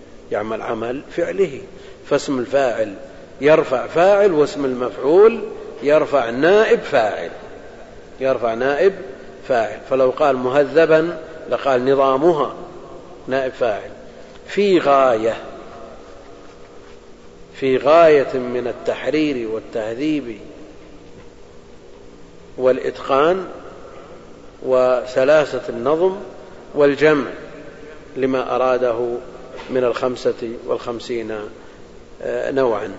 فعله، فاسم الفاعل يرفع فاعل، واسم المفعول يرفع نائب فاعل. فلو قال مهذبا لقال نظامها نائب فاعل. في غاية من التحرير والتهذيب والإتقان وسلاسة النظم والجمع لما أراده من 55 نوعا.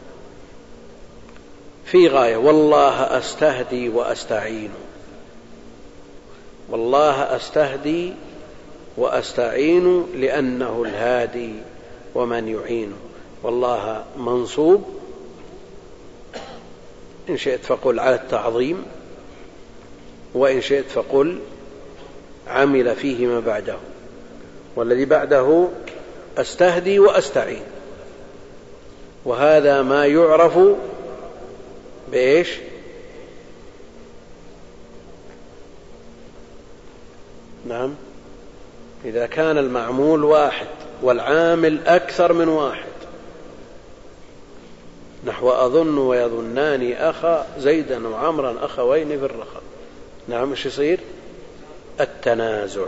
في غاية. والله أستهدي وأستعين لأنه الهادي ومن يعين. والله منصوب إن شئت فقل على التعظيم، وإن شئت فقل عمل فيه ما بعده، والذي بعده أستهدي وأستعين. وهذا ما يعرف بإيش؟ نعم، إذا كان المعمول واحد والعامل أكثر من واحد، نحو أظن ويظنان أخا زيدا وعمرا أخوين في الرخاء. نعم، ايش يصير؟ التنازع.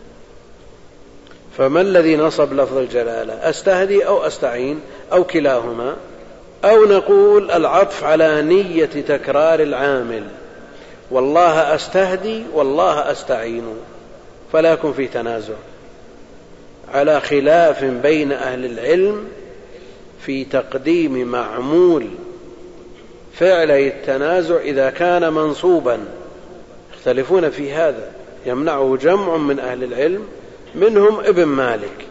فما الذي نصب لفظ الجلالة؟ أستهدي أو أستعين أو كلاهما، أو نقول العطف على نية تكرار العامل، والله أستهدي والله أستعين، فلا يكون في تنازع، على خلاف بين أهل العلم في تقديم معمول فعلي التنازع إذا كان منصوبا. يختلفون في هذا، يمنعه جمع من أهل العلم منهم ابن مالك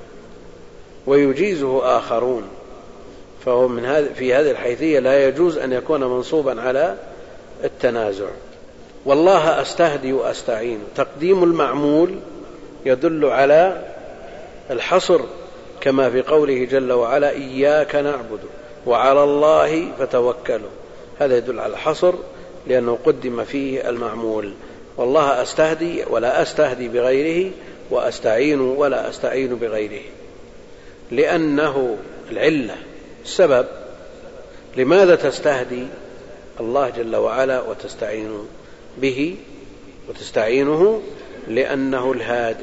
ويجيزه آخرون، فهو في هذه الحيثية لا يجوز أن يكون منصوبا على التنازع. والله أستهدي وأستعين، تقديم المعمول يدل على الحصر، كما في قوله جل وعلا إياك نعبد وعلى الله فتوكلوا، هذا يدل على الحصر لأنه قدم فيه المعمول. والله أستهدي ولا أستهدي بغيره، وأستعين ولا أستعين بغيره، لأنه العلة السبب. لماذا تستهدي الله جل وعلا وتستعين به وتستعينه؟ لأنه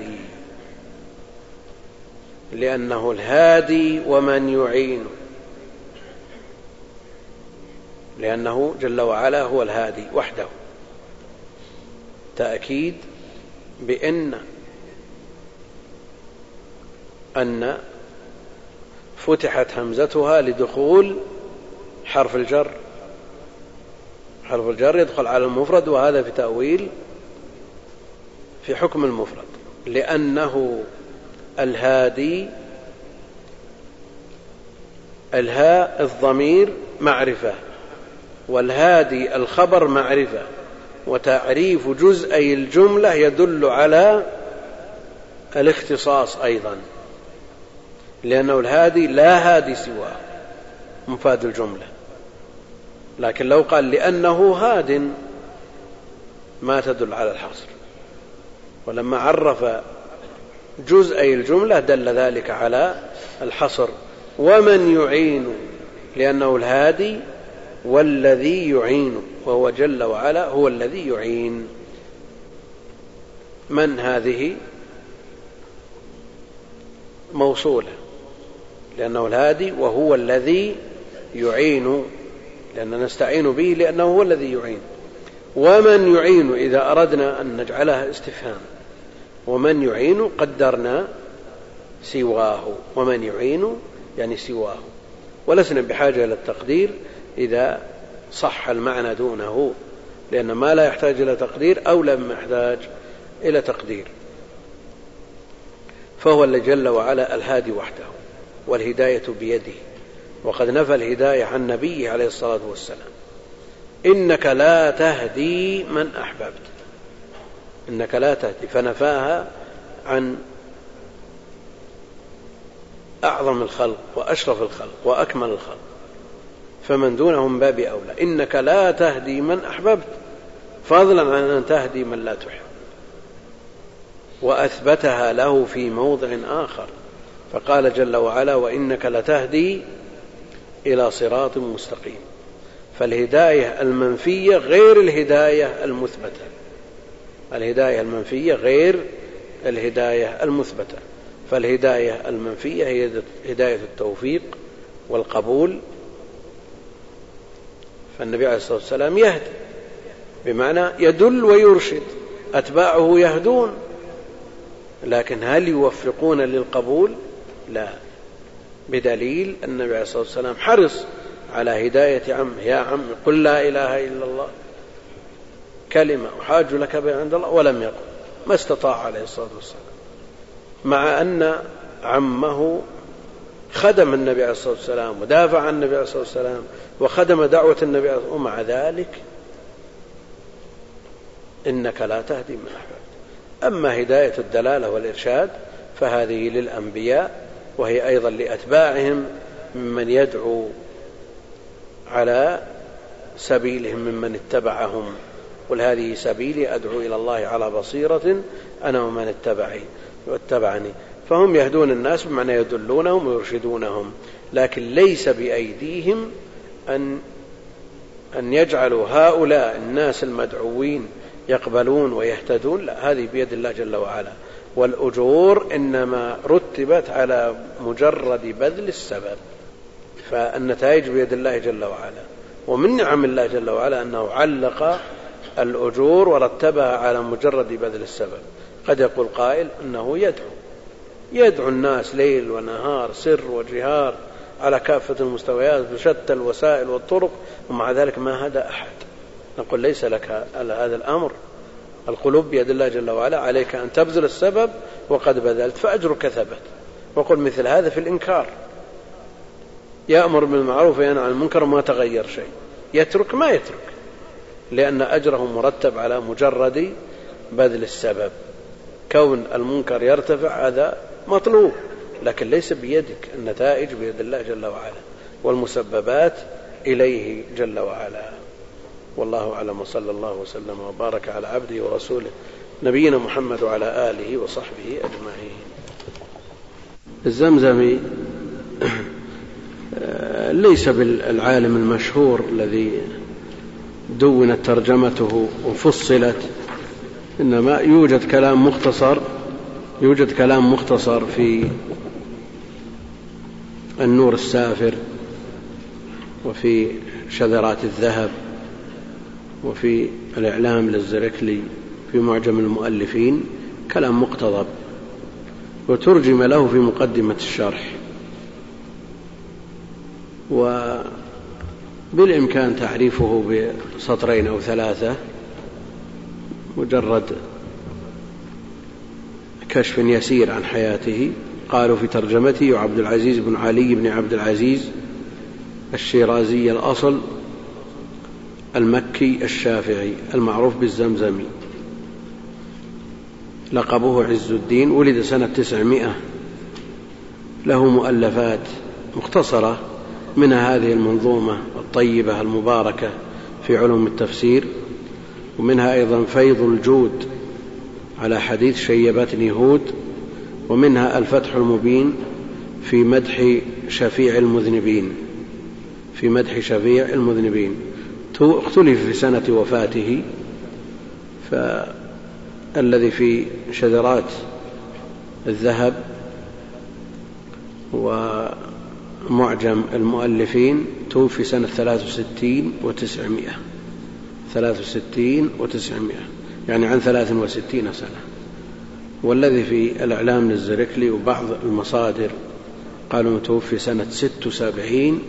الهادي ومن يعين، لأنه جل وعلا هو الهادي وحده. تأكيد بأن فتحت همزتها لدخول حرف الجر. حرف الجر يدخل على المفرد، وهذا في تأويل في حكم المفرد، لأنه الهادي، الهاء الضمير معرفة، والهادي الخبر معرفة، وتعريف جزئي الجملة يدل على الاختصاص أيضا، لأنه الهادي لا هادي سواه مفاد الجملة. لكن لو قال لأنه هاد ما تدل على الحصر، ولما عرف جزئي الجملة دل ذلك على الحصر. ومن يعين، لأنه الهادي والذي يعين، وهو جل وعلا هو الذي يعين. من هذه موصولة، لأنه الهادي وهو الذي يعين، لأننا نستعين به لأنه هو الذي يعين. ومن يعين إذا أردنا أن نجعلها استفهام، ومن يعين قدرنا سواه، ومن يعين يعني سواه، ولسنا بحاجة إلى التقدير إذا صح المعنى دونه، لأن ما لا يحتاج إلى تقدير أو لم يحتاج إلى تقدير. فهو اللي جل وعلا الهادي وحده، والهداية بيده، وقد نفى الهداية عن نبيه عليه الصلاة والسلام: إنك لا تهدي من أحببت. إنك لا تهدي، فنفاها عن أعظم الخلق وأشرف الخلق وأكمل الخلق، فمن دونهم باب أولى. إنك لا تهدي من أحببت، فضلا عن أن تهدي من لا تحب. وأثبتها له في موضع آخر، فقال جل وعلا: وإنك لتهدي إلى صراط مستقيم. فالهداية المنفية غير الهداية المثبتة، الهداية المنفية غير الهداية المثبتة. فالهداية المنفية هي هداية التوفيق والقبول، فالنبي عليه الصلاة والسلام يهدي بمعنى يدل ويرشد، أتباعه يهدون، لكن هل يوفقون للقبول؟ لا، بدليل النبي عليه الصلاة والسلام حرص على هداية عمه: يا عم قل لا إله إلا الله كلمة أحاج لك بها عند الله، ولم يقل، ما استطاع عليه الصلاة والسلام، مع أن عمه خدم النبي عليه الصلاة والسلام ودافع عن النبي عليه الصلاة والسلام وخدم دعوة النبي عليه الصلاة والسلام، ومع ذلك إنك لا تهدي من أحببت. أما هداية الدلالة والإرشاد فهذه للأنبياء، وهي أيضا لأتباعهم ممن يدعو على سبيلهم ممن اتبعهم. قل هذه سبيلي أدعو إلى الله على بصيرة أنا ومن اتبعني. فهم يهدون الناس بمعنى يدلونهم ويرشدونهم، لكن ليس بأيديهم أن يجعلوا هؤلاء الناس المدعوين يقبلون ويهتدون، لا، هذه بيد الله جل وعلا. والأجور إنما رتبت على مجرد بذل السبب، فالنتائج بيد الله جل وعلا. ومن نعم الله جل وعلا أنه علق الأجور ورتبها على مجرد بذل السبب. قد يقول قائل أنه يدعو الناس ليل ونهار سر وجهار على كافة المستويات بشتى الوسائل والطرق، ومع ذلك ما هدى أحد. نقول ليس لك هذا الأمر، القلوب بيد الله جل وعلا، عليك أن تبذل السبب وقد بذلت فأجرك ثبت. وقل مثل هذا في الإنكار: يأمر بالمعروف وينهى عن المنكر وما تغير شيء، يترك ما يترك، لأن أجره مرتب على مجرد بذل السبب. كون المنكر يرتفع هذا مطلوب، لكن ليس بيدك، النتائج بيد الله جل وعلا والمسببات إليه جل وعلا. والله أعلم، وصلى الله وسلم وبارك على عبده ورسوله نبينا محمد وعلى آله وصحبه أجمعين. الزمزمي ليس بالعالم المشهور الذي دونت ترجمته وفصلت، إنما يوجد كلام مختصر في النور السافر، وفي شذرات الذهب، وفي الإعلام للزركلي، في معجم المؤلفين، كلام مقتضب، وترجم له في مقدمة الشرح. وبالإمكان تعريفه بسطرين أو ثلاثة، مجرد كشف يسير عن حياته. قالوا في ترجمته: عبد العزيز بن علي بن عبد العزيز الشيرازي الأصل، المكي الشافعي، المعروف بالزمزمي، لقبه عز الدين، ولد سنة 900. له مؤلفات مختصرة، منها هذه المنظومة الطيبة المباركة في علوم التفسير، ومنها أيضا فيض الجود على حديث شيبتني هود، ومنها الفتح المبين في مدح شفيع المذنبين، اختلف في سنة وفاته، فالذي في شذرات الذهب ومعجم المؤلفين توفي سنة 63 و900، يعني عن 63 سنة. والذي في الإعلام للزركلي وبعض المصادر قالوا متوفي سنة 76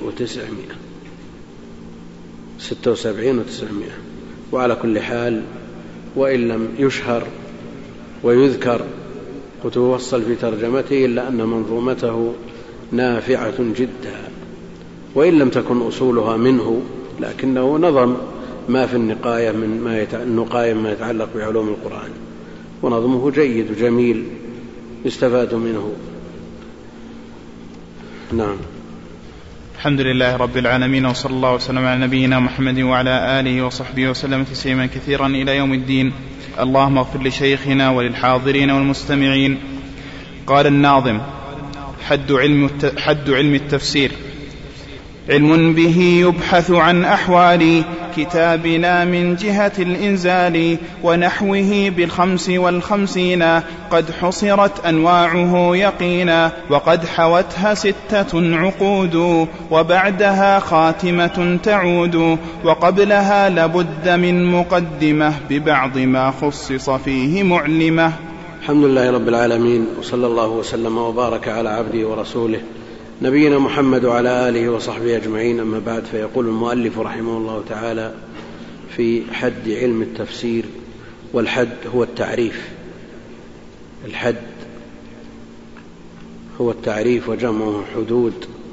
و900. وعلى كل حال، وإن لم يشهر ويذكر وتوصل في ترجمته، إلا أن منظومته نافعة جدا، وإن لم تكن أصولها منه، لكنه نظم ما في النقاية ما يتعلق بعلوم القرآن، ونظمه جيد وجميل يستفاد منه. نعم. الحمد لله رب العالمين، وصلى الله وسلم على نبينا محمد وعلى آله وصحبه وسلم تسليما كثيرا إلى يوم الدين. اللهم اغفر لشيخنا وللحاضرين والمستمعين. قال الناظم: حد علم التفسير علم به يبحث عن أحوال كتابنا من جهة الإنزال ونحوه بالخمس والخمسين قد حصرت أنواعه يقينا وقد حوتها 6 عقود وبعدها خاتمة تعود وقبلها لابد من مقدمة ببعض ما خصص فيه معلمة. الحمد لله رب العالمين، وصلى الله وسلم وبارك على عبده ورسوله نبينا محمد وعلى آله وصحبه أجمعين. أما بعد، فيقول المؤلف رحمه الله تعالى في حد علم التفسير. والحد هو التعريف، الحد هو التعريف وجمعه حدود،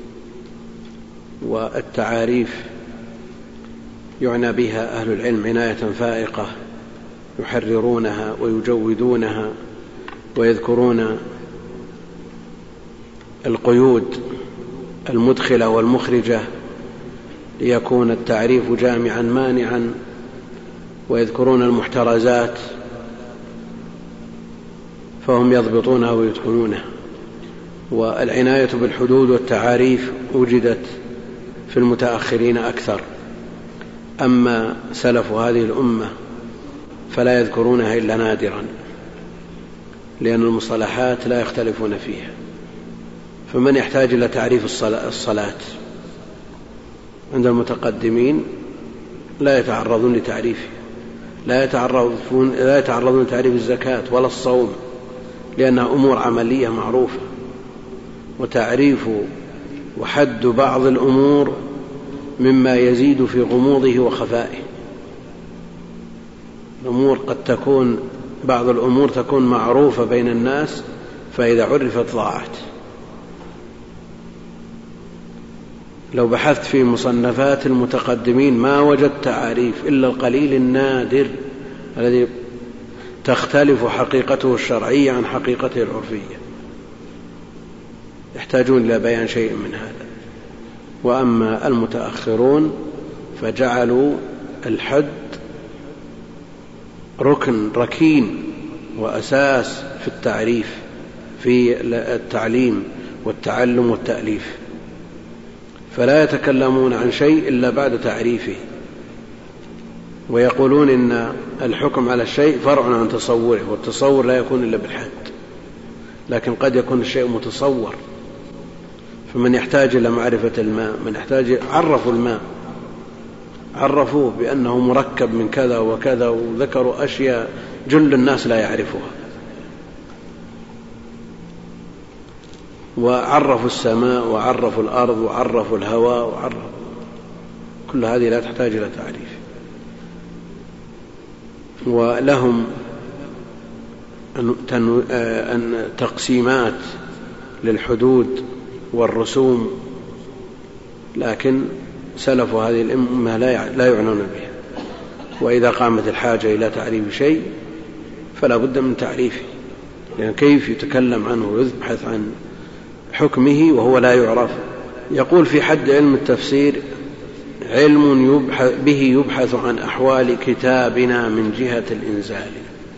والتعاريف يعنى بها أهل العلم عناية فائقة يحررونها ويجودونها ويذكرون القيود المدخلة والمخرجة ليكون التعريف جامعا مانعا، ويذكرون المحترزات فهم يضبطونها ويتقنونها. والعناية بالحدود والتعاريف وجدت في المتأخرين أكثر، أما سلف هذه الأمة فلا يذكرونها إلا نادرا، لأن المصطلحات لا يختلفون فيها. فمن يحتاج إلى تعريف الصلاة عند المتقدمين لا يتعرضون لتعريفه، لا يتعرضون لتعريف الزكاة ولا الصوم، لأنها أمور عملية معروفة. وتعريف وحد بعض الأمور مما يزيد في غموضه وخفائه. الأمور قد تكون، بعض الأمور تكون معروفة بين الناس، فإذا عرفت ضاعت. لو بحثت في مصنفات المتقدمين ما وجدت تعاريف إلا القليل النادر الذي تختلف حقيقته الشرعية عن حقيقته العرفية، يحتاجون إلى بيان شيء من هذا. وأما المتأخرون فجعلوا الحد ركن ركين وأساس في التعريف، في التعليم والتعلم والتأليف، فلا يتكلمون عن شيء إلا بعد تعريفه، ويقولون إن الحكم على الشيء فرع عن تصوره، والتصور لا يكون إلا بالحد، لكن قد يكون الشيء متصور. فمن يحتاج إلى معرفة الماء، من يحتاج، عرفوا الماء، عرفوه بأنه مركب من كذا وكذا، وذكروا أشياء جل الناس لا يعرفها. وعرفوا السماء وعرفوا الأرض وعرفوا الهواء وعرفوا كل هذه لا تحتاج إلى تعريف. ولهم أن تقسيمات للحدود والرسوم، لكن سلف هذه الأمة لا يعنون بها. وإذا قامت الحاجة إلى تعريف شيء فلا بد من تعريفه، لأن كيف يتكلم عنه ويبحث عن حكمه وهو لا يعرف. يقول في حد علم التفسير: علم به يبحث عن أحوال كتابنا من جهة الإنزال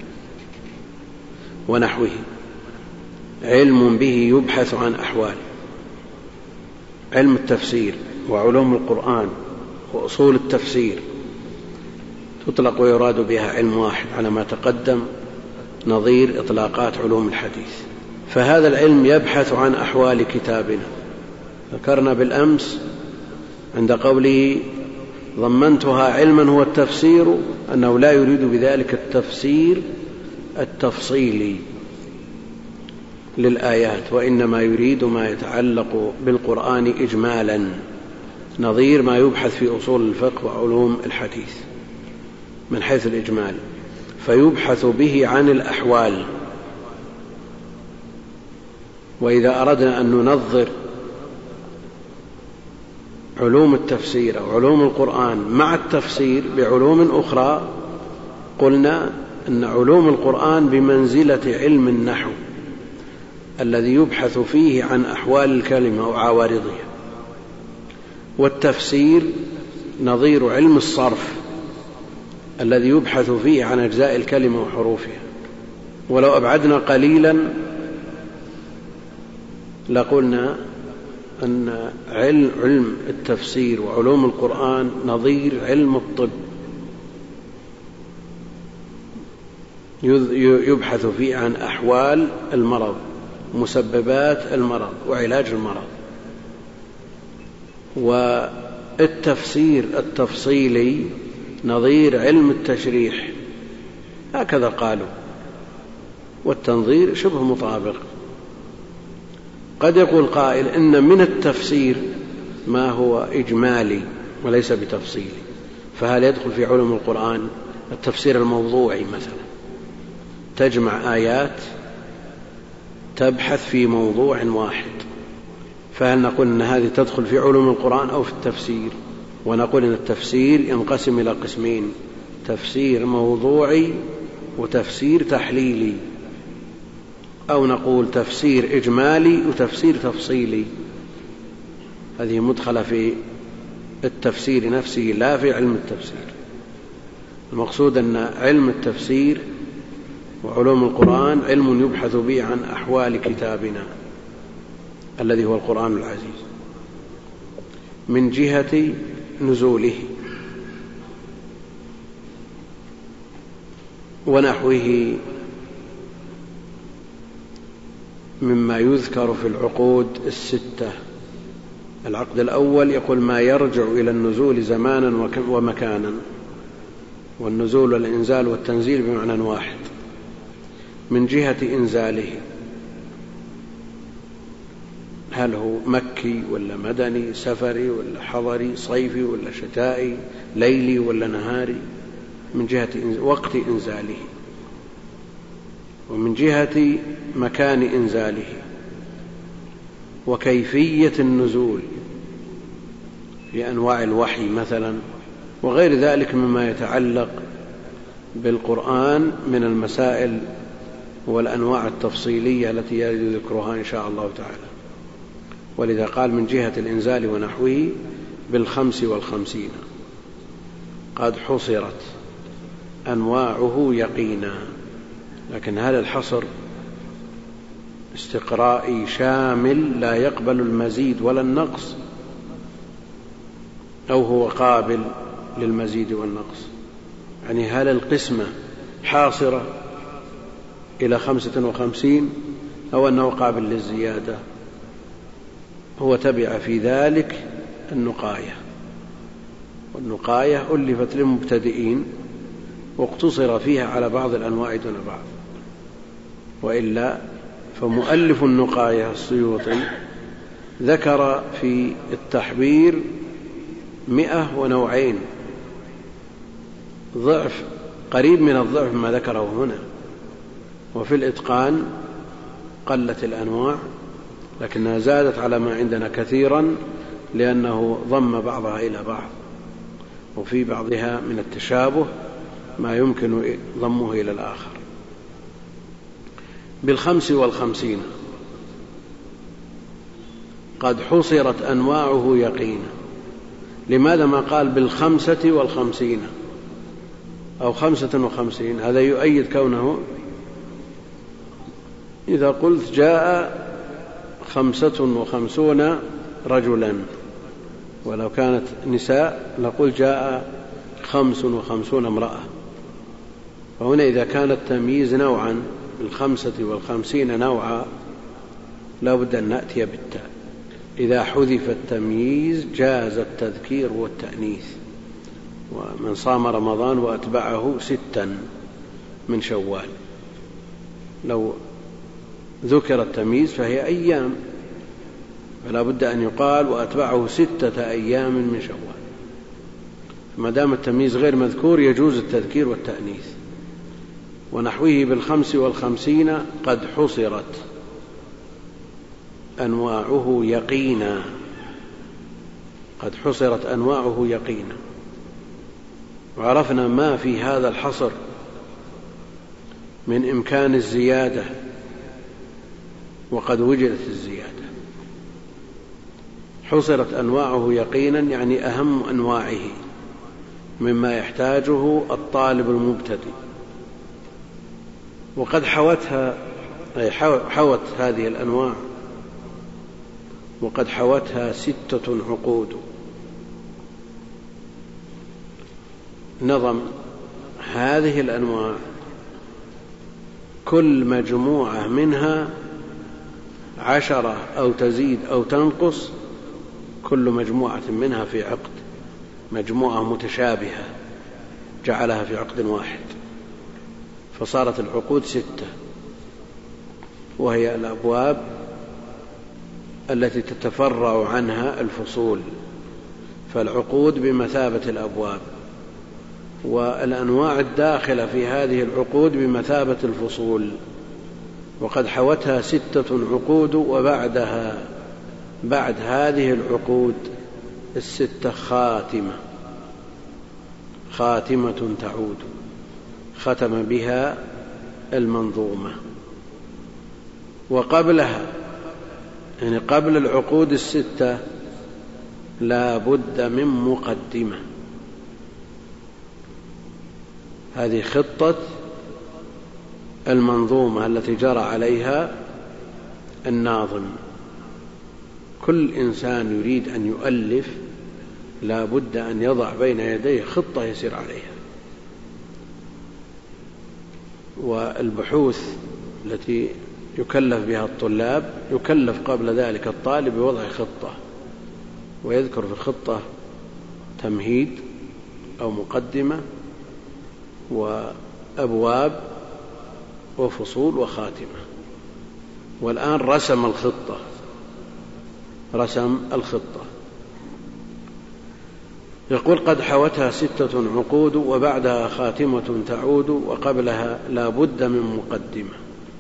ونحوه. علم به يبحث عن أحوال. علم التفسير وعلوم القرآن وأصول التفسير تطلق ويراد بها علم واحد على ما تقدم، نظير إطلاقات علوم الحديث. فهذا العلم يبحث عن أحوال كتابنا. ذكرنا بالأمس عند قوله ضمنتها علما هو التفسير أنه لا يريد بذلك التفسير التفصيلي للآيات، وإنما يريد ما يتعلق بالقرآن إجمالا، نظير ما يبحث في أصول الفقه وعلوم الحديث من حيث الإجمال. فيبحث به عن الأحوال. وإذا أردنا أن ننظر علوم التفسير أو علوم القرآن مع التفسير بعلوم أخرى، قلنا أن علوم القرآن بمنزلة علم النحو الذي يبحث فيه عن أحوال الكلمة وعوارضها، والتفسير نظير علم الصرف الذي يبحث فيه عن أجزاء الكلمة وحروفها. ولو أبعدنا قليلا لقلنا أن علم التفسير وعلوم القرآن نظير علم الطب، يبحث فيه عن أحوال المرض، مسببات المرض، وعلاج المرض. والتفسير التفصيلي نظير علم التشريح، هكذا قالوا، والتنظير شبه مطابق. قد يقول قائل إن من التفسير ما هو إجمالي وليس بتفصيلي، فهل يدخل في علوم القرآن التفسير الموضوعي مثلا، تجمع آيات تبحث في موضوع واحد، فهل نقول أن هذه تدخل في علوم القرآن أو في التفسير؟ ونقول أن التفسير ينقسم إلى قسمين: تفسير موضوعي وتفسير تحليلي، أو نقول تفسير إجمالي وتفسير تفصيلي. هذه مدخلة في التفسير نفسه لا في علم التفسير. المقصود أن علم التفسير وعلوم القرآن علم يبحث به عن أحوال كتابنا الذي هو القرآن العزيز من جهة نزوله ونحوه مما يذكر في العقود الستة. العقد الأول يقول ما يرجع إلى النزول زمانا ومكانا، والنزول والإنزال والتنزيل بمعنى واحد. من جهة إنزاله هل هو مكي ولا مدني، سفري ولا حضري، صيفي ولا شتائي، ليلي ولا نهاري، من جهة وقت إنزاله. ومن جهة مكان إنزاله وكيفية النزول في أنواع الوحي مثلا، وغير ذلك مما يتعلق بالقرآن من المسائل والأنواع التفصيلية التي يرد ذكرها إن شاء الله تعالى. ولذا قال من جهة الإنزال ونحوه 55 قد حصرت أنواعه يقينا. لكن هذا الحصر استقرائي شامل لا يقبل المزيد ولا النقص، أو هو قابل للمزيد والنقص. يعني هل القسمة حاصرة إلى 55 أو أنه قابل للزيادة؟ هو تبع في ذلك النقاية، والنقاية ألفت للمبتدئين واقتصر فيها على بعض الأنواع دون بعض، وإلا فمؤلف النقاية السيوطي ذكر في التحبير 102 ضعف، قريب من الضعف ما ذكره هنا. وفي الإتقان قلت الأنواع لكنها زادت على ما عندنا كثيرا، لأنه ضم بعضها إلى بعض، وفي بعضها من التشابه ما يمكن ضمه إلى الآخر. 55 قد حصرت أنواعه يقينا. لماذا ما قال 55 أو 55؟ هذا يؤيد كونه إذا قلت جاء 55 رجلا، ولو كانت نساء لقل جاء 55 امرأة. فهنا إذا كان التمييز نوعا، 55 نوعا، لا بد أن نأتي بالتاء. إذا حذف التمييز جاز التذكير والتأنيث. ومن صام رمضان وأتبعه 6 من شوال، لو ذكر التمييز فهي أيام، فلا بد أن يقال وأتبعه 6 أيام من شوال. ما دام التمييز غير مذكور يجوز التذكير والتأنيث. ونحوه 55 قد حصرت أنواعه يقينا. قد حصرت أنواعه يقينا. وعرفنا ما في هذا الحصر من إمكان الزيادة، وقد وجدت الزيادة. حصرت أنواعه يقينا يعني أهم أنواعه مما يحتاجه الطالب المبتدئ. وقد حوت هذه الأنواع وقد حوتها 6 عقود. نظم هذه الأنواع كل مجموعة منها 10 أو تزيد أو تنقص، كل مجموعة منها في عقد، مجموعة متشابهة جعلها في عقد واحد، فصارت العقود 6، وهي الأبواب التي تتفرع عنها الفصول، فالعقود بمثابة الأبواب، والأنواع الداخلة في هذه العقود بمثابة الفصول. وقد حوتها 6 عقود، وبعدها بعد هذه العقود 6 خاتمة تعود، ختم بها المنظومة. وقبلها يعني قبل العقود 6 لا بد من مقدمة. هذه خطة المنظومة التي جرى عليها الناظم. كل إنسان يريد أن يؤلف لا بد أن يضع بين يديه خطة يسير عليها. والبحوث التي يكلف بها الطلاب يكلف قبل ذلك الطالب بوضع خطة، ويذكر في الخطة تمهيد أو مقدمة وأبواب وفصول وخاتمة. والآن رسم الخطة. يقول قد حوتها 6 عقود، وبعدها خاتمة تعود، وقبلها لا بد من مقدمة.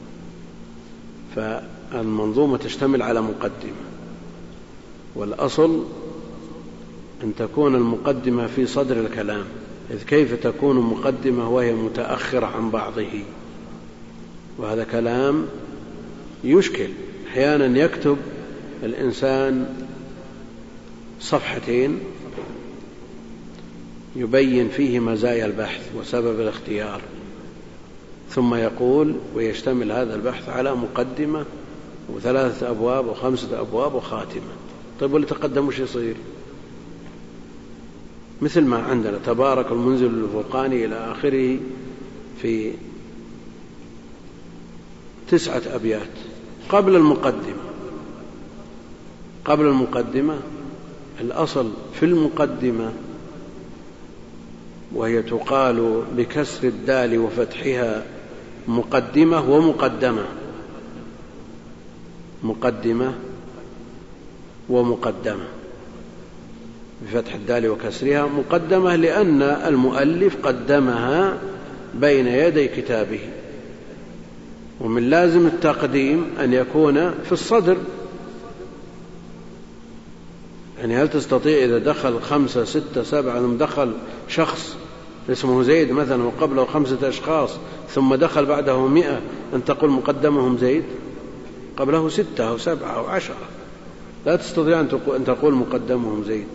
فالمنظومة تشتمل على مقدمة، والأصل أن تكون المقدمة في صدر الكلام، إذ كيف تكون مقدمة وهي متأخرة عن بعضه؟ وهذا كلام يشكل. أحيانا يكتب الإنسان 2 صفحتين يبين فيه مزايا البحث وسبب الاختيار، ثم يقول ويشتمل هذا البحث على مقدمة و3 أبواب و5 أبواب وخاتمة. طيب واللي تقدم وش يصير؟ مثل ما عندنا تبارك المنزل الفرقاني إلى آخره في 9 أبيات قبل المقدمة. الأصل في المقدمة، وهي تقال بكسر الدال وفتحها مقدمة ومقدمة، بفتح الدال وكسرها مقدمة، لأن المؤلف قدمها بين يدي كتابه. ومن لازم التقديم أن يكون في الصدر. يعني هل تستطيع إذا دخل 5 6 7 ثم دخل شخص اسمه زيد مثلا وقبله 5 أشخاص ثم دخل بعده 100 أن تقول مقدمهم زيد؟ قبله 6 أو 7 أو 10. لا تستطيع أن تقول مقدمهم زيد.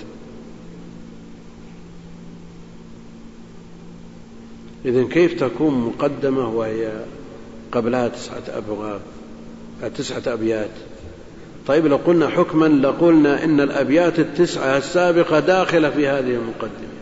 إذن كيف تكون مقدمة وهي قبلها 9 أبيات؟ طيب لو قلنا حكما لقلنا إن الأبيات 9 السابقة داخلة في هذه المقدمة،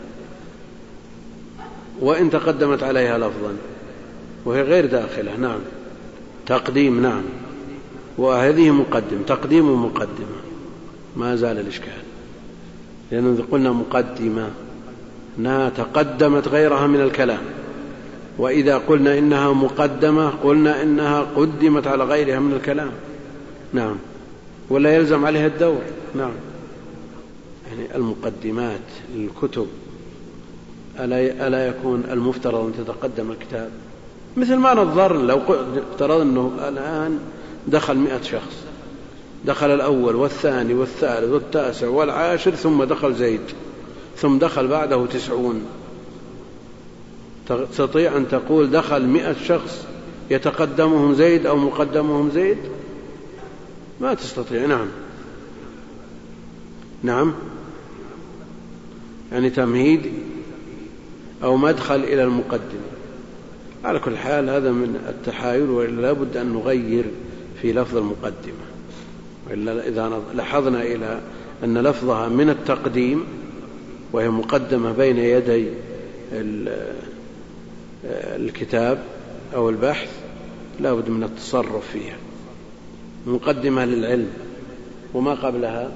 وإن تقدمت عليها لفظا، وهي غير داخلة. نعم، تقديم. نعم، وهذه مقدم، تقديم ومقدمة، ما زال الإشكال. لأنه قلنا مقدمة أنها تقدمت غيرها من الكلام، وإذا قلنا إنها مقدمة قلنا إنها قدمت على غيرها من الكلام. نعم، ولا يلزم عليها الدور. نعم، يعني المقدمات للكتب ألا يكون المفترض أن تتقدم الكتاب؟ مثل ما نظر لو افترض أنه الآن دخل 100 شخص، دخل الأول والثاني والثالث والتاسع والعاشر، ثم دخل زيد، ثم دخل بعده 90. تستطيع أن تقول دخل 100 شخص يتقدمهم زيد أو مقدمهم زيد؟ ما تستطيع. نعم، نعم، يعني تمهيد أو مدخل إلى المقدمة. على كل حال هذا من التحايل، ولا بد أن نغير في لفظ المقدمة. وإلا إذا لاحظنا إلى أن لفظها من التقديم وهي مقدمة بين يدي الكتاب أو البحث لا بد من التصرف فيها، مقدمة للعلم، وما قبلها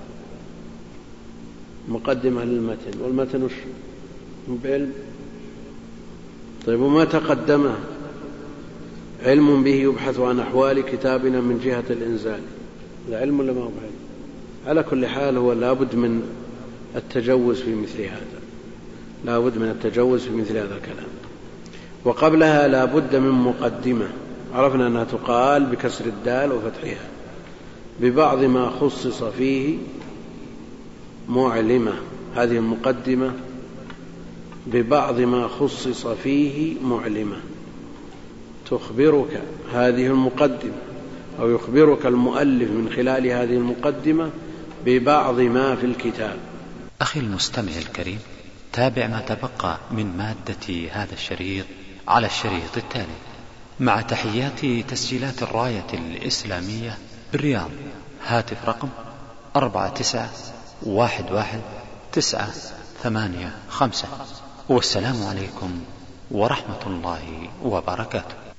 مقدمة للمتن، والمتن وش بعلم. طيب وما تقدمه علم به يبحث عن أحوال كتابنا من جهة الإنزال، لا علم ولا ما هو علم؟ على كل حال هو لابد من التجوز في مثل هذا، لابد من التجوز في مثل هذا الكلام. وقبلها لابد من مقدمة، عرفنا أنها تقال بكسر الدال وفتحها، ببعض ما خصص فيه معلمة. هذه المقدمة ببعض ما خصص فيه معلمة، تخبرك هذه المقدمة أو يخبرك المؤلف من خلال هذه المقدمة ببعض ما في الكتاب. أخي المستمع الكريم، تابع ما تبقى من مادة هذا الشريط على الشريط التالي، مع تحيات تسجيلات الراية الإسلامية بالرياض. هاتف رقم 49111985. والسلام عليكم ورحمة الله وبركاته.